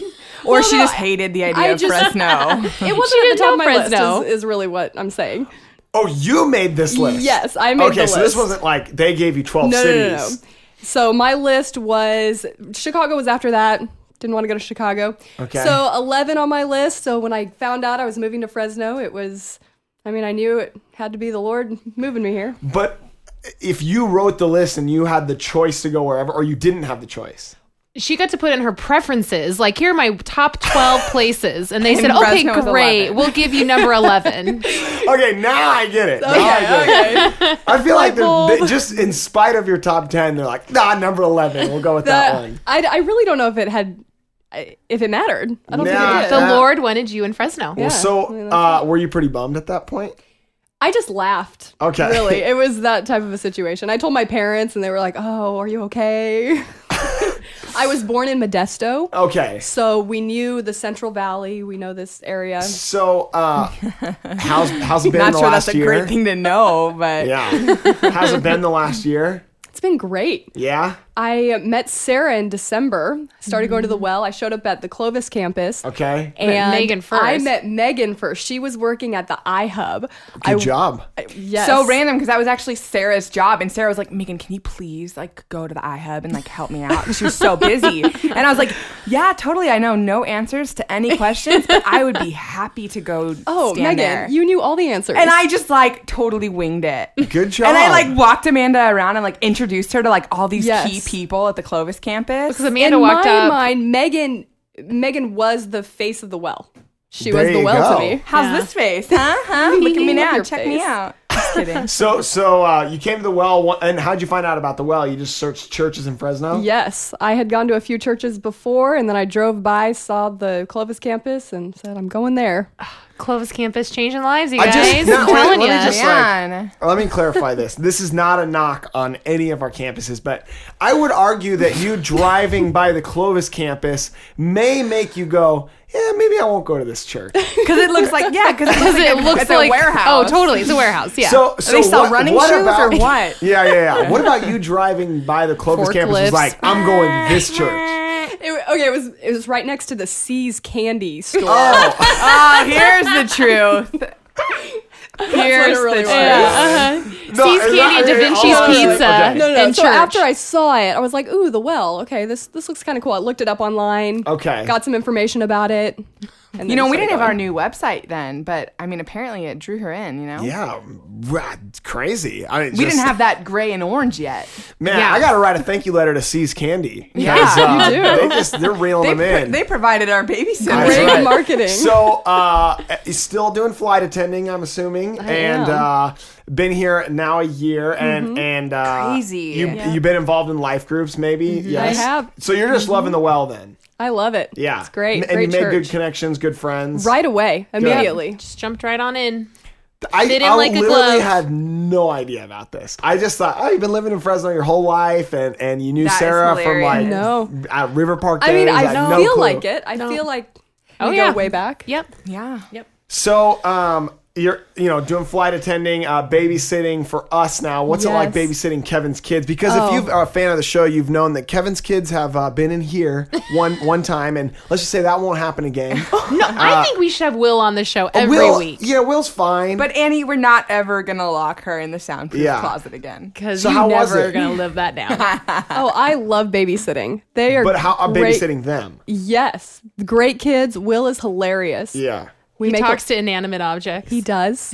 Or she no, just hated the idea I of just- Fresno. It wasn't She at didn't the top of know my Fresno. list, is really what I'm saying. oh, you made this list? Yes, I made Okay, the so this list. wasn't like they gave you 12 No. cities. So my list was Chicago was after that. Didn't want to go to Chicago. Okay. So 11 on my list. So when I found out I was moving to Fresno, it was, I knew it had to be the Lord moving me here. But if you wrote the list and you had the choice to go wherever, or you didn't have the choice. She got to put in her preferences. Like, here are my top 12 places. And they said, okay, Fresno was great. 11. We'll give you number 11. Okay, now I get it. Now I get it. I feel like they just in spite of your top 10, they're like, nah, number 11. We'll go with that one. I really don't know if it mattered. I don't Nah, think it The did. Lord wanted you in Fresno. Yeah. So, were you pretty bummed at that point? I just laughed. Okay. Really. It was that type of a situation. I told my parents and they were like, oh, are you okay? I was born in Modesto. Okay. So we knew the Central Valley. We know this area. So, how's it been Not the sure last that's a year? great thing to know, but Yeah. How's it been the last year? It's been great. Yeah. I met Sarah in December. Started going to the well. I showed up at the Clovis campus. Okay. And Megan first. I met Megan first. She was working at the iHub. Good job. Yes. so random because that was actually Sarah's job, and Sarah was like, "Megan, can you please like go to the iHub and like help me out?" She was so busy, and I was like, "Yeah, totally. I know no answers to any questions, but I would be happy to go." Oh, stand Megan, there. you knew all the answers. And I just like totally winged it. Good job. And I like walked Amanda around and like introduced her to like all these Yes. key people at the Clovis campus. Because Amanda in walked my up. mind, Megan was the face of the well. She There was the you well go. to me. How's this face? Huh? Look at me Love now. your Check me face. out. Just kidding. So you came to the well, and how'd you find out about the well? You just searched churches in Fresno? Yes, I had gone to a few churches before, and then I drove by, saw the Clovis campus, and said, I'm going there. Clovis campus changing lives, you I guys. just- no, I'm wait, telling let me you. just- Man. Let me clarify this. This is not a knock on any of our campuses, but I would argue that you driving by the Clovis campus may make you go, yeah, maybe I won't go to this church. Because it looks like, yeah, because It looks it's like a warehouse. Oh, totally. It's a warehouse. Yeah. So they sell running shoes or what? Yeah. What about you driving by the Clovis campus? Was Forklifts. like, I'm going to this church. It was right next to the C's candy store. Oh, here's the truth. Here's what it really the was. truth. No, C's and Candy and Da that- Vinci's oh, Pizza. okay. No. And So church. after I saw it, I was like, ooh, the well. Okay, this looks kind of cool. I looked it up online. Okay. Got some information about it. And You then know, we started didn't have going. our new website then, but I mean, apparently it drew her in, you know? Yeah, it's crazy. I mean, We didn't have that gray and orange yet. Man, Yeah. I got to write a thank you letter to C's Candy. Yeah, 'Cause, you do. They're reeling them in. They provided our babysitter. That's Great right. marketing. So, he's still doing flight attending, I'm assuming, and been here now a year, and Crazy. You've been involved in life groups, maybe. Yes, I have. So you're just loving the well, then. I love it. Yeah, It's great. And Great you made church. good connections, good friends. Right away, immediately. Just jumped right on in. I Fit in literally like a glove. had no idea about this. I just thought, oh, you've been living in Fresno your whole life, and you knew That is Sarah from like hilarious. No. River Park I days. mean, I had no feel clue. like it. I feel like we yeah. go way back. Yep. Yeah. So, you're doing flight attending, babysitting for us now. What's it like Yes. babysitting Kevin's kids? Because if you are a fan of the show, you've known that Kevin's kids have been in here one time, and let's just say that won't happen again. No, I think we should have Will on the show every Will, week. yeah, Will's fine. But Annie, we're not ever going to lock her in the soundproof Yeah. closet again. Because So you how was never it? gonna live that down. Oh, I love babysitting. They are But how I'm great. babysitting them? Yes. Great kids. Will is hilarious. Yeah. We He make talks it, to inanimate objects. he does.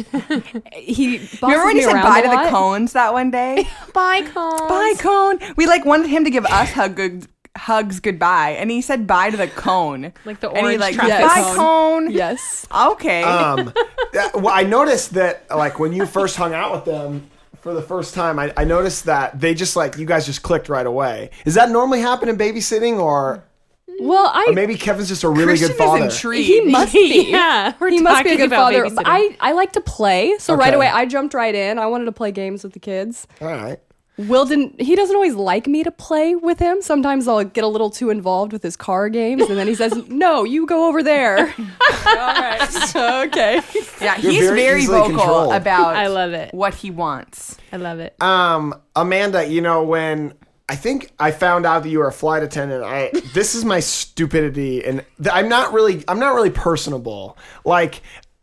He bosses Remember when me he said around bye a to the lot? cones that one day? Bye, Cone. Bye, cone. We wanted him to give us hugs goodbye, and he said bye to the cone. Like the and he orange like, traffic bye, cone. cone. Yes. Okay. Well, I noticed that like when you first hung out with them for the first time, I noticed that they just like you guys just clicked right away. Does that normally happen in babysitting, or Well, maybe Kevin's just a really Christian good father? is intrigued. he must be. Yeah, we're he must be a talking good about father. babysitting. But I like to play, so Okay. right away I jumped right in. I wanted to play games with the kids. All right. Will he doesn't always like me to play with him. Sometimes I'll get a little too involved with his car games, and then he says, "No, you go over there." All right, okay. Yeah, You're he's very very easily vocal controlled. about I love it. what he wants. I love it. Amanda, when I think I found out that you were a flight attendant, this is my stupidity, and I'm not really personable. Like,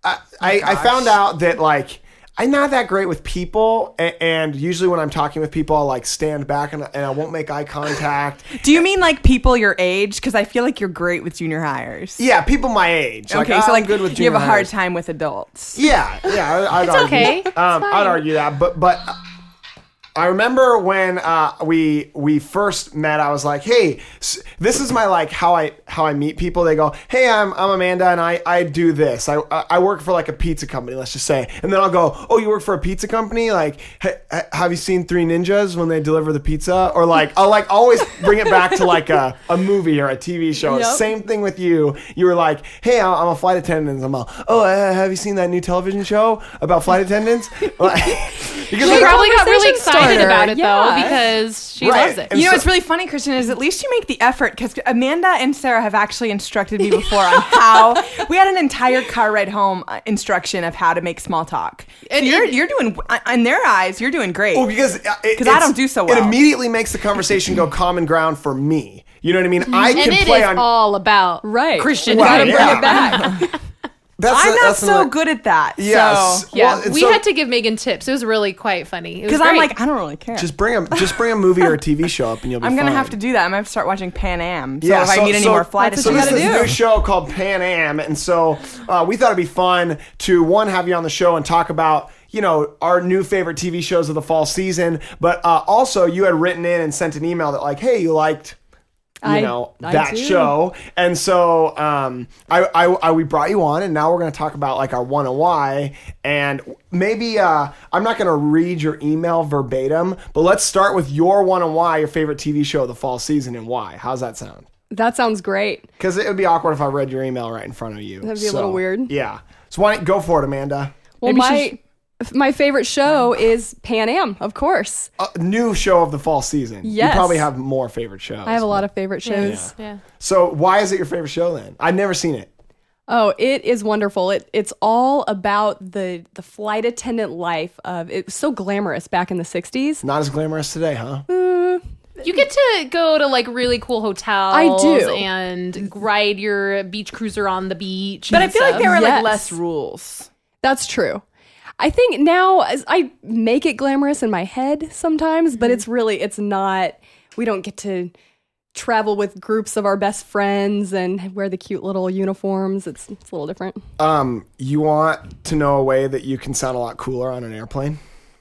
I found out that like I'm not that great with people, and usually when I'm talking with people, I'll like stand back and I won't make eye contact. Do you mean like people your age? Because I feel like you're great with junior hires. Yeah, people my age. Okay, I'm so like good with you junior have a hard hires. time with adults. Yeah, I'd argue. okay. It's I'd argue that, but I remember when we first met. I was like, "Hey, this is my like how I meet people." They go, "Hey, I'm Amanda, and I do this. I work for like a pizza company, let's just say." And then I'll go, "Oh, you work for a pizza company? Like, have you seen Three Ninjas when they deliver the pizza?" Or like I'll like always bring it back to like a movie or a TV show. Yep. Same thing with you. You were like, "Hey, I'm a flight attendant." I'm all, "Oh, have you seen that new television show about flight attendants?" Because She like, probably got really conversation excited starter. about it though Yeah. because she Right. loves it. And You know so- what's really funny, Christian, is at least you make the effort because Amanda and Sarah have actually instructed me before on how we had an entire car ride home instruction of how to make small talk. So you're doing in their eyes, you're doing great. Well, because I don't do so well. It immediately makes the conversation go common ground for me. You know what I mean? I And can it play is on. all about Right. Christian. Well, Gotta bring yeah. it back. I'm not so good at that. Yes. So, Yeah, Well, and we so- had to give Megan tips. It was really quite funny. because I'm like, I don't really care. Just bring a movie or a TV show up, and you'll be. I'm gonna fine. have to do that. I'm gonna have to start watching Pan Am. So if I meet any more flight that's So what this you attendants, is gotta a do. new show called Pan Am, and so we thought it'd be fun to have you on the show and talk about our new favorite TV shows of the fall season, but also you had written in and sent an email that like, hey, you liked. I that do. show, and so we brought you on, and now we're going to talk about like our one and why, and maybe I'm not going to read your email verbatim, but let's start with your one and why, your favorite TV show of the fall season, and why. How's that sound? That sounds great. Because it would be awkward if I read your email right in front of you. That'd be a little weird. Yeah. So why don't go for it, Amanda? Well, Maybe my favorite show is Pan Am, of course. New show of the fall season. Yes. You probably have more favorite shows. I have a lot of favorite shows. yeah. So why is it your favorite show then? I've never seen it. Oh, it is wonderful. It's all about the flight attendant life of it was so glamorous back in the 60s. Not as glamorous today, huh? You get to go to like really cool hotels. I do. And ride your beach cruiser on the beach. but I and feel like stuff. there were like Yes. less rules. That's true. I think now as I make it glamorous in my head sometimes, but it's not, we don't get to travel with groups of our best friends and wear the cute little uniforms. It's a little different. You want to know a way that you can sound a lot cooler on an airplane?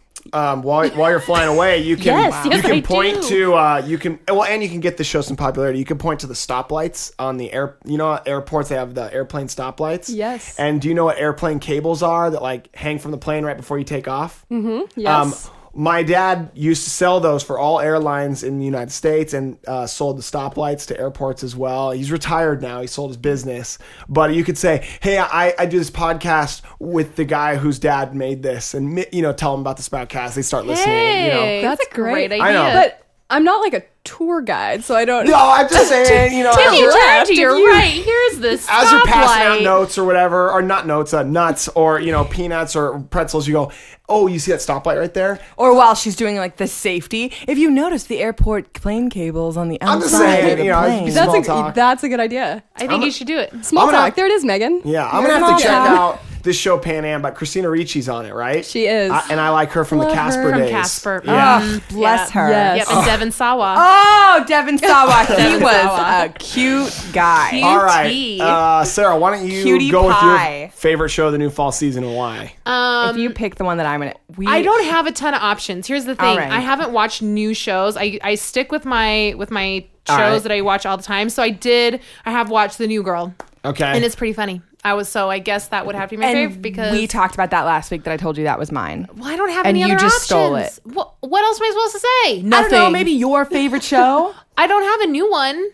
While you're flying away, you can Yes, yes, I point do. to and you can get the show some popularity. You can point to the stoplights on the air. You know, at airports they have the airplane stoplights. Yes. And do you know what airplane cables are that like hang from the plane right before you take off? Yes. My dad used to sell those for all airlines in the United States and sold the stoplights to airports as well. He's retired now. He sold his business. But you could say, hey, I do this podcast with the guy whose dad made this and, tell them about the Spoutcast. They start listening. Hey, That's that's a great great. idea. I know. But I'm not like a tour guide, so I don't. No, I'm just saying, If as you you're- turn to your right, here's the as you're passing out stoplight. notes or whatever, or not notes, nuts or, peanuts or pretzels, you go, oh, you see that stoplight right there? Or while she's doing like the safety, if you notice the airport plane cables on the outside I'm just saying, of the it's plane. small talk. That's a good idea. I think you should do it. Small I'm gonna- talk. There it is, Megan. Yeah, I'm Here's going to have to small check talk. out this show, Pan Am, but Christina Ricci's on it, right? She is. And I like her from the Love Casper her. days. From Casper. Yeah. Bless her. Yes. Yep, and Devin Sawa. Oh, Devin Sawa. He Devin was Sawa. a cute guy. Cute. All right, Sarah, why don't you Cutie go with pie. your favorite show of the new fall season and why? If you pick the one that I'm gonna, I don't have a ton of options. Here's the thing: All right. I haven't watched new shows. I stick with my All shows right. that I watch all the time. So I have watched The New Girl, Okay. and it's pretty funny. I guess that would have to be my favorite because we talked about that last week that I told you that was mine. well, I don't have and any you other just options. stole it. What else am I supposed to say? I don't know, Nothing. maybe your favorite show? I don't have a new one.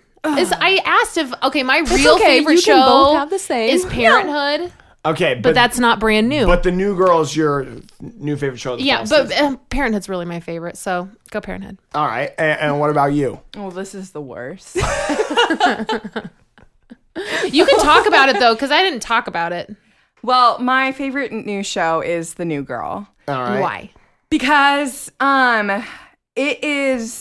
I asked if my real okay. favorite You show can both have the same. is Parenthood, okay, but that's not brand new. But the New Girl is your new favorite show of the yeah, fall but season. Parenthood's really my favorite. So go Parenthood. All right, and what about you? Well, this is the worst. You can talk about it though, because I didn't talk about it. Well, my favorite new show is The New Girl. All right. Why? Because it is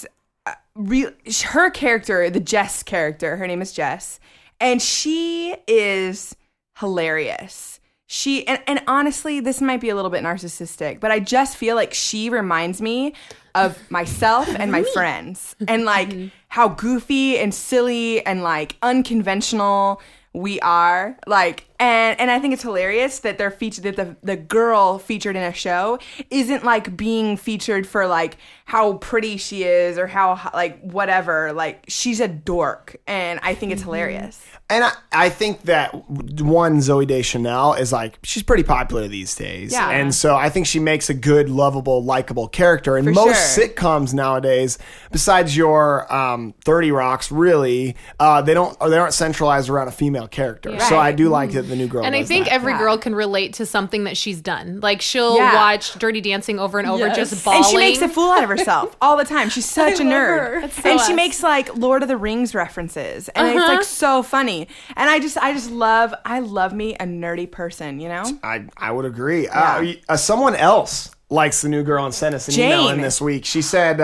her character, the Jess character, her name is Jess, and she is hilarious. And honestly, this might be a little bit narcissistic, but I just feel like she reminds me of myself and my friends, and like how goofy and silly and like unconventional we are. Like, and I think it's hilarious that they're featured, that the girl featured in a show isn't like being featured for like how pretty she is or how like whatever. Like, she's a dork, and I think it's hilarious. And I think that one, Zooey Deschanel is like, she's pretty popular these days. Yeah. And so I think she makes a good, lovable, likable character. And For most sure. sitcoms nowadays, besides your 30 Rocks, really, they aren't centralized around a female character. So I do like that the New Girl And I does think that. every girl can relate to something that she's done. Like she'll Yeah. watch Dirty Dancing over and over, Yes. just bawling. And she makes a fool out of herself all the time. She's such a love nerd. her. That's so And she us. makes like Lord of the Rings references. And it's like so funny. And I just love me a nerdy person, you know? I would agree. Yeah. Someone else likes the New Girl and sent us an email in Jane. this week. She said,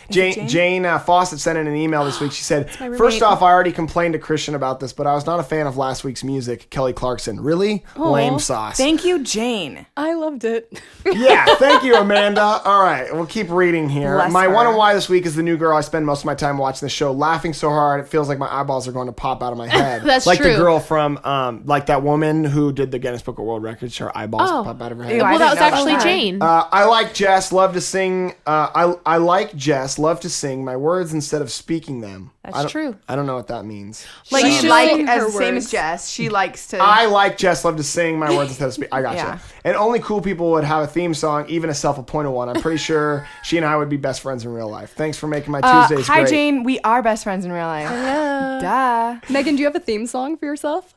Jane Fawcett sent in an email this week. She said, roommate. first off, I already complained to Christian about this, but I was not a fan of last week's music. Kelly Clarkson. Really? Lame sauce. Thank you, Jane. I loved it. Yeah, thank you, Amanda. All right, we'll keep reading here. Bless My her. one and why this week is the New Girl. I spend most of my time watching the show, laughing so hard it feels like my eyeballs are going to pop out of my head. That's like true. the girl from, like that woman who did the Guinness Book of World Records. Her eyeballs pop out of her head. Ew, I well, that was didn't know actually that. Jane. I like Jess. Love to sing. I like Jess. Love to sing my words instead of speaking them. That's true. I don't know what that means. Like, She she like sing as her the same words. as Jess. She likes to. I like Jess. Love to sing my words instead of speak. I gotcha. Yeah. And only cool people would have a theme song, even a self-appointed one. I'm pretty sure she and I would be best friends in real life. Thanks for making my Tuesdays hi, great. Jane. We are best friends in real life. Duh. Megan, do you have a theme song for yourself?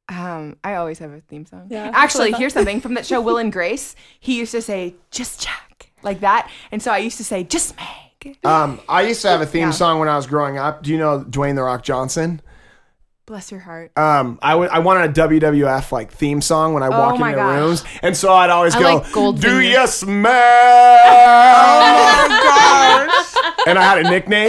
I always have a theme song. Yeah. Actually, here's something from that show, Will and Grace. He used to say, "Just Jack," like that, and so I used to say, "Just Meg." I used to have a theme Yeah. song when I was growing up. Do you know Dwayne The Rock Johnson? Bless your heart. I wanted a WWF like theme song when I walk my into gosh. rooms, and so I'd always I go, like Goldfinger. "Do you smell?" Oh my gosh. And I had a nickname.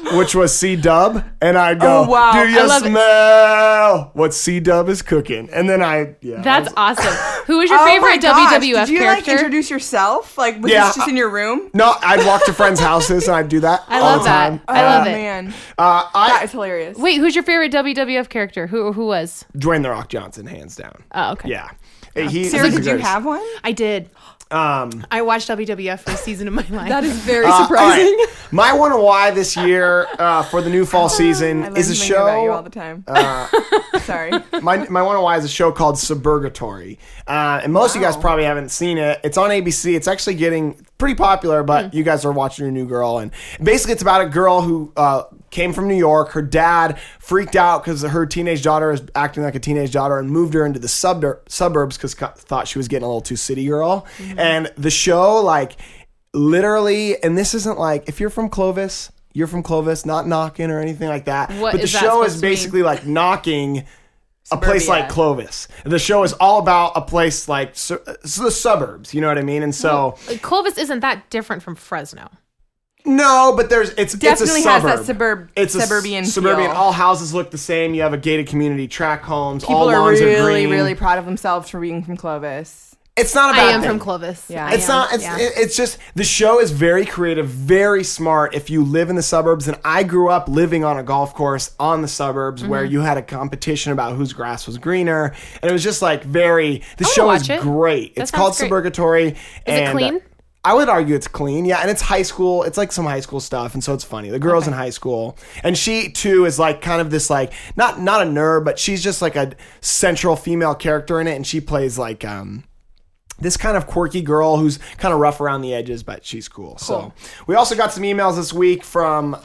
which was C-Dub, and I'd go, Oh, wow. do you I love it. smell what C-Dub is cooking? And then That's awesome. Who was your Oh favorite my gosh, WWF did you character? like introduce yourself? Like was Yeah, this just in your room? No, I'd walk to friends' houses and I'd do that I all love the that. time. I love it. Man, I that is hilarious. Wait, who's your favorite WWF character? Who was? Dwayne The Rock Johnson, hands down. Oh, okay. Yeah. He's Sarah, the did you greatest. have one? I did. Um, I watched WWF for a season of my life. That is very all surprising. right. My Wonder Why this year for the new fall I season love is a thinking about you all show. the time. Sorry. My Wonder Why is a show called Suburgatory, and most of you guys probably haven't seen it. It's on ABC. It's actually getting pretty popular, but you guys are watching Your New Girl, and basically it's about a girl who came from New York. Her dad freaked out because her teenage daughter is acting like a teenage daughter and moved her into the suburbs because thought she was getting a little too city girl. And the show, like, literally, and this isn't like, if you're from Clovis, you're from Clovis, not knocking or anything like that. What but the is that show supposed is to mean? basically like knocking a place Suburbia. like Clovis. The show is all about a place like the suburbs, you know what I mean? And so Clovis isn't that different from Fresno. no, but it's Definitely it's a has suburb. that It's a suburban suburban. feel. All houses look the same. You have a gated community, track homes. People all are lawns are really, green. really proud of themselves for being from Clovis. It's not a I bad am thing. from Clovis. Yeah. I It's am. not. It's just the show is very creative, very smart. If you live in the suburbs, and I grew up living on a golf course on the suburbs where you had a competition about whose grass was greener, and it was just like very. The show is watch it. great. That It's called sounds great. Suburgatory. Is it clean? I would argue it's clean, yeah, and it's high school. It's like some high school stuff, and so it's funny. The girl's in high school, and she too is like kind of this like not a nerd, but she's just like a central female character in it, and she plays like this kind of quirky girl who's kind of rough around the edges, but she's cool. So we also got some emails this week from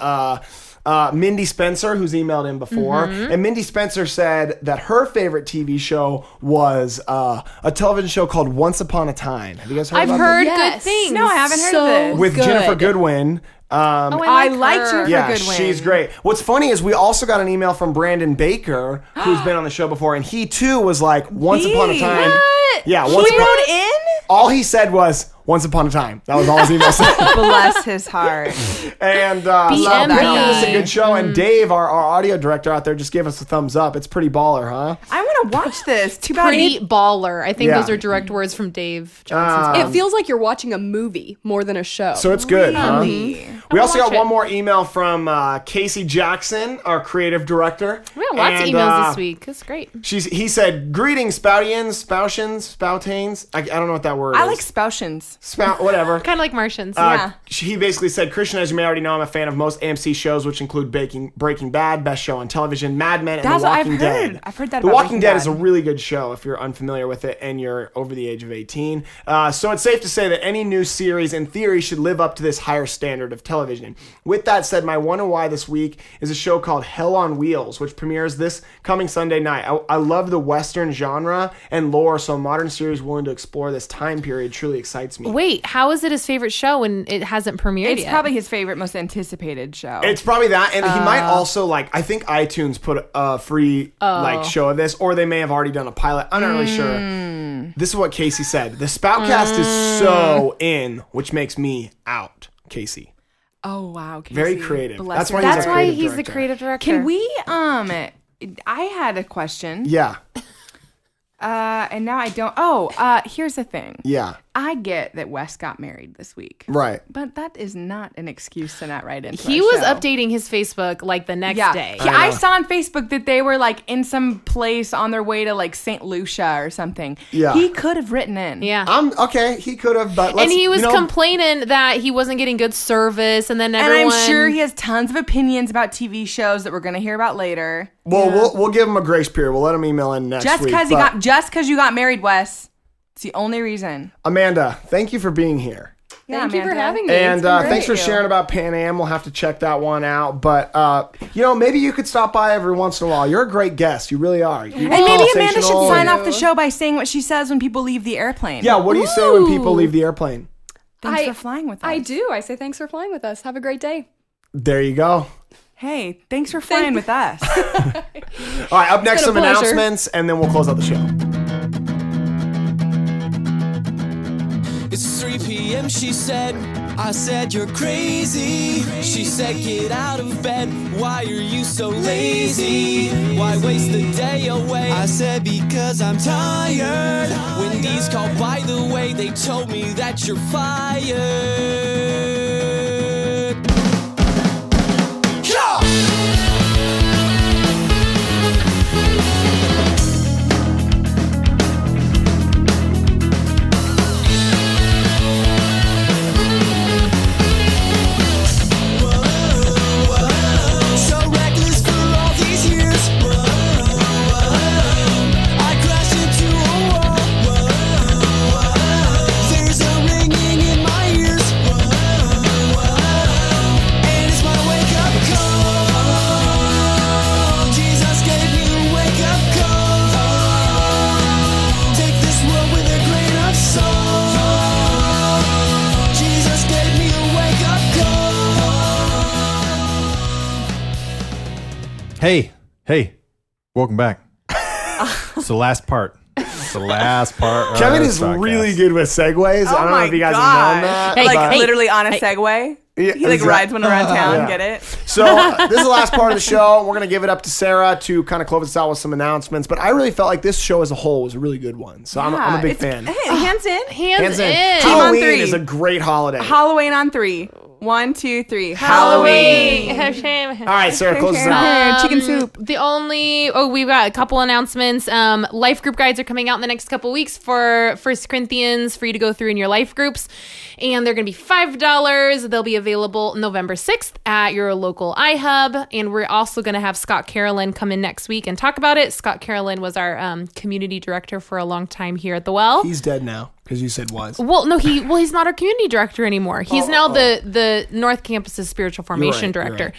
Mindy Spencer, who's emailed in before. And Mindy Spencer said that her favorite TV show was a television show called Once Upon a Time. Have you guys heard I've about heard Yes. good things. No, I haven't heard So of this. this? With good. Jennifer Goodwin. Oh, I liked her. Jennifer Yeah, Goodwin. she's great. What's funny is we also got an email from Brandon Baker, who's been on the show before, and he too was like, Once Upon a Time. What? Yeah, He Once Upon wrote in? All he said was, Once Upon a Time. That was all his email said. Bless his heart. And love that apparently it's a guy. good show. And Dave, our audio director out there, just gave us a thumbs up. It's pretty baller, huh? I want to watch this. Too bad Pretty baller. I think Yeah. those are direct words from Dave Johnson's. It feels like you're watching a movie more than a show. So it's good, huh? Really? We also watch got one it. more email from Casey Jackson, our creative director. We got lots of And, emails this week. That's great. He said, "Greetings, Spoutians, Spoutains. I don't know what that word is. I like Spoutions. Whatever. Kind of like Martians. Yeah. He basically said, Christian, as you may already know, I'm a fan of most AMC shows, which include Breaking Bad, Best Show on Television, Mad Men, and That's The what Walking I've Dead. heard. I've heard that The about Walking Breaking Dead Bad. is a really good show if you're unfamiliar with it and you're over the age of 18. So it's safe to say that any new series, in theory, should live up to this higher standard of television. With that said, my Wonder Why this week is a show called Hell on Wheels, which premieres this coming Sunday night. I love the Western genre and lore, so a modern series willing to explore this time period truly excites me. Wait, how is it his favorite show when it hasn't premiered It's yet? probably his favorite, most anticipated show. It's probably that, and he might also like. I think iTunes put a free like show of this, or they may have already done a pilot. I'm not really sure. This is what Casey said. The Spoutcast is so in, which makes me out. Casey, oh wow, Casey. very creative. Bless That's her why he's That's a why creative he's director. the creative director. Can we? I had a question. Yeah, And now I don't. Here's the thing. yeah, I get that Wes got married this week, right. but that is not an excuse to not write into He our was show. updating his Facebook like the next day. I saw on Facebook that they were like in some place on their way to like St. Lucia or something. Yeah. He could have written in. Yeah. I'm okay. He could have, but let's, And he was you know, complaining that he wasn't getting good service, and then And everyone. I'm sure he has tons of opinions about TV shows that we're going to hear about later. Well, we'll give him a grace period. We'll let him email in next Just week. because but you got married, Wes. It's the only reason. Amanda, thank you for being here. Thank you for Amanda. having me. And It's been thanks for great. sharing about Pan Am. We'll have to check that one out. But, maybe you could stop by every once in a while. You're a great guest. You really are. You're And maybe Amanda should conversational sign and- off the show by saying what she says when people leave the airplane. Yeah, what do you say when people leave the airplane? Thanks I- for flying with us. I do. I say thanks for flying with us. Have a great day. There you go. Hey, thanks for flying with us. All right, up next, been some a pleasure. announcements, and then we'll close out the show. It's 3 p.m. she said, I said, you're crazy. She said, get out of bed. Why are you so lazy? Why waste the day away? I said, because I'm tired. Wendy's called, by the way, they told me that you're fired. Hey, welcome back. It's the last part. It's the last part. Kevin is really good with segues. I don't know if you guys have known that. Like but- literally on a Segway. Yeah, He like exactly. rides one around town. Yeah. Get it? So this is the last part of the show. We're going to give it up to Sarah to kind of close us out with some announcements. But I really felt like this show as a whole was a really good one. So I'm a big fan. Hey, hands in. Hands in. Team on Halloween three. is a great holiday. Halloween on 3. 1, 2, 3. Halloween. All right, Sarah, close us out. Chicken soup. We've got a couple announcements. Life group guides are coming out in the next couple weeks for 1 Corinthians for you to go through in your life groups. And they're going to be $5. They'll be available November 6th at your local iHub. And we're also going to have Scott Carolyn come in next week and talk about it. Scott Carolyn was our community director for a long time here at the Well. He's dead now because you said was. Well, no, he's not our community director anymore. He's now the North Campus's spiritual formation You're right. director.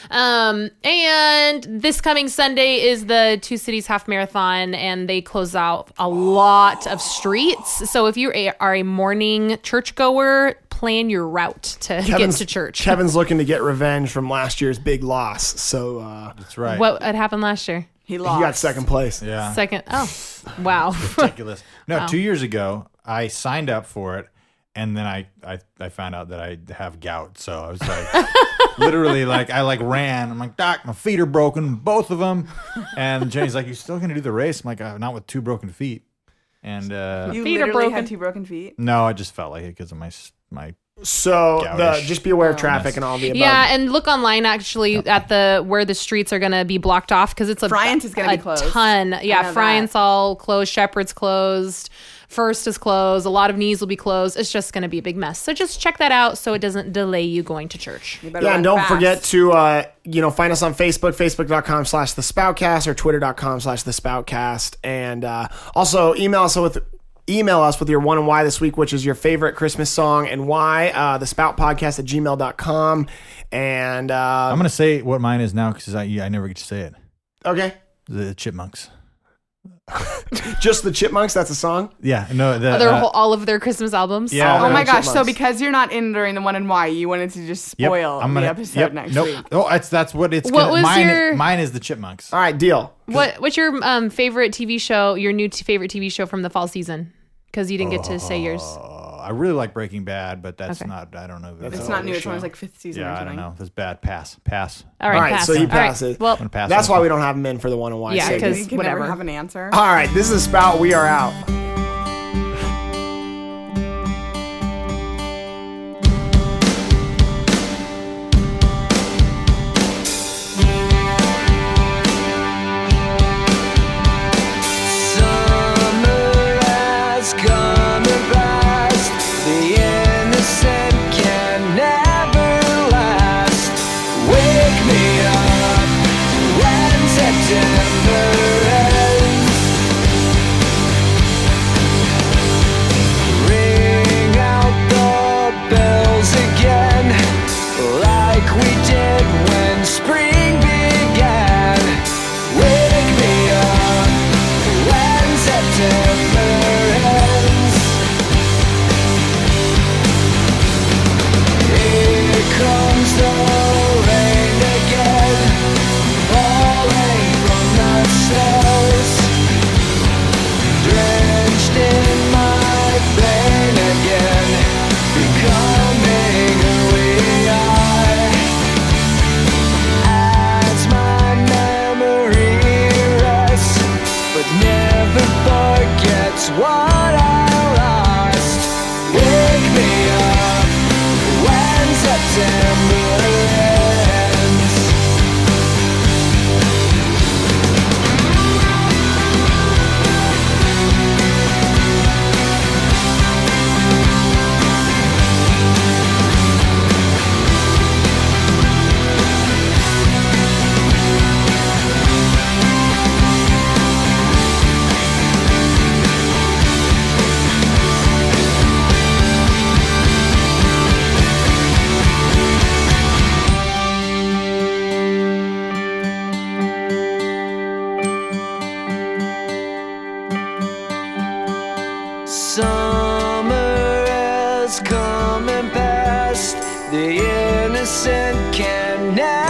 And this coming Sunday is the Two Cities Half Marathon, and they close out a lot of streets. So if you are a morning churchgoer, plan your route to get to church. Kevin's looking to get revenge from last year's big loss. So That's right. What had happened last year? He he lost. got second place. Yeah. Second. Oh, wow. Ridiculous. No, 2 years ago, I signed up for it, and then I found out that I have gout. So I was like, literally, like I ran. I'm like, Doc, my feet are broken, both of them. And Jenny's like, you still gonna do the race? I'm like, not with 2 broken feet. And You Feet are literally broken. had 2 broken feet. no, I just felt like it because of my So Goutish. just be aware of traffic and all the above. Yeah, and look online actually at where the streets are going to be blocked off because it's Friant is gonna be a closed. ton. I Yeah, know Friant's all closed. Shepherd's closed. First is closed. A lot of knees will be closed. It's just going to be a big mess. So just check that out so it doesn't delay you going to church. You better Yeah, run and don't fast. forget to find us on Facebook, facebook.com/thespoutcast or twitter.com/thespoutcast. And also email us with your one and why this week, which is your favorite Christmas song and why, thespoutpodcast@gmail.com. And I'm gonna say what mine is now because I never get to say it. okay, The Chipmunks. just the Chipmunks, that's a song. Yeah, no, All of their Christmas albums. Yeah. Oh my the gosh! So Chipmunks. because you're not in during the one and why, you wanted to just spoil the episode next week. Oh, that's what it's. What was mine, your- mine is the Chipmunks. All right, deal. What's your favorite TV show? Your new favorite TV show from the fall season? Because you didn't get to say yours. I really like Breaking Bad, but that's Okay. not. I don't know. If It's not new. It's only like 5th season or Yeah, I something. don't know. That's bad. Pass. All right, All right, pass. so he All right, passes. Well, I'm gonna pass. That's on why this we don't have men for the one and why. Yeah, segment. 'cause You can whatever. never have an answer. All right, this is Spout. We are out. Summer has come and passed. The innocent can never last. Wake me up when September ends. Ring out the bells again, like we did when spring began. Wake me up when September ends. Here comes the rain again, falling from the The innocent can never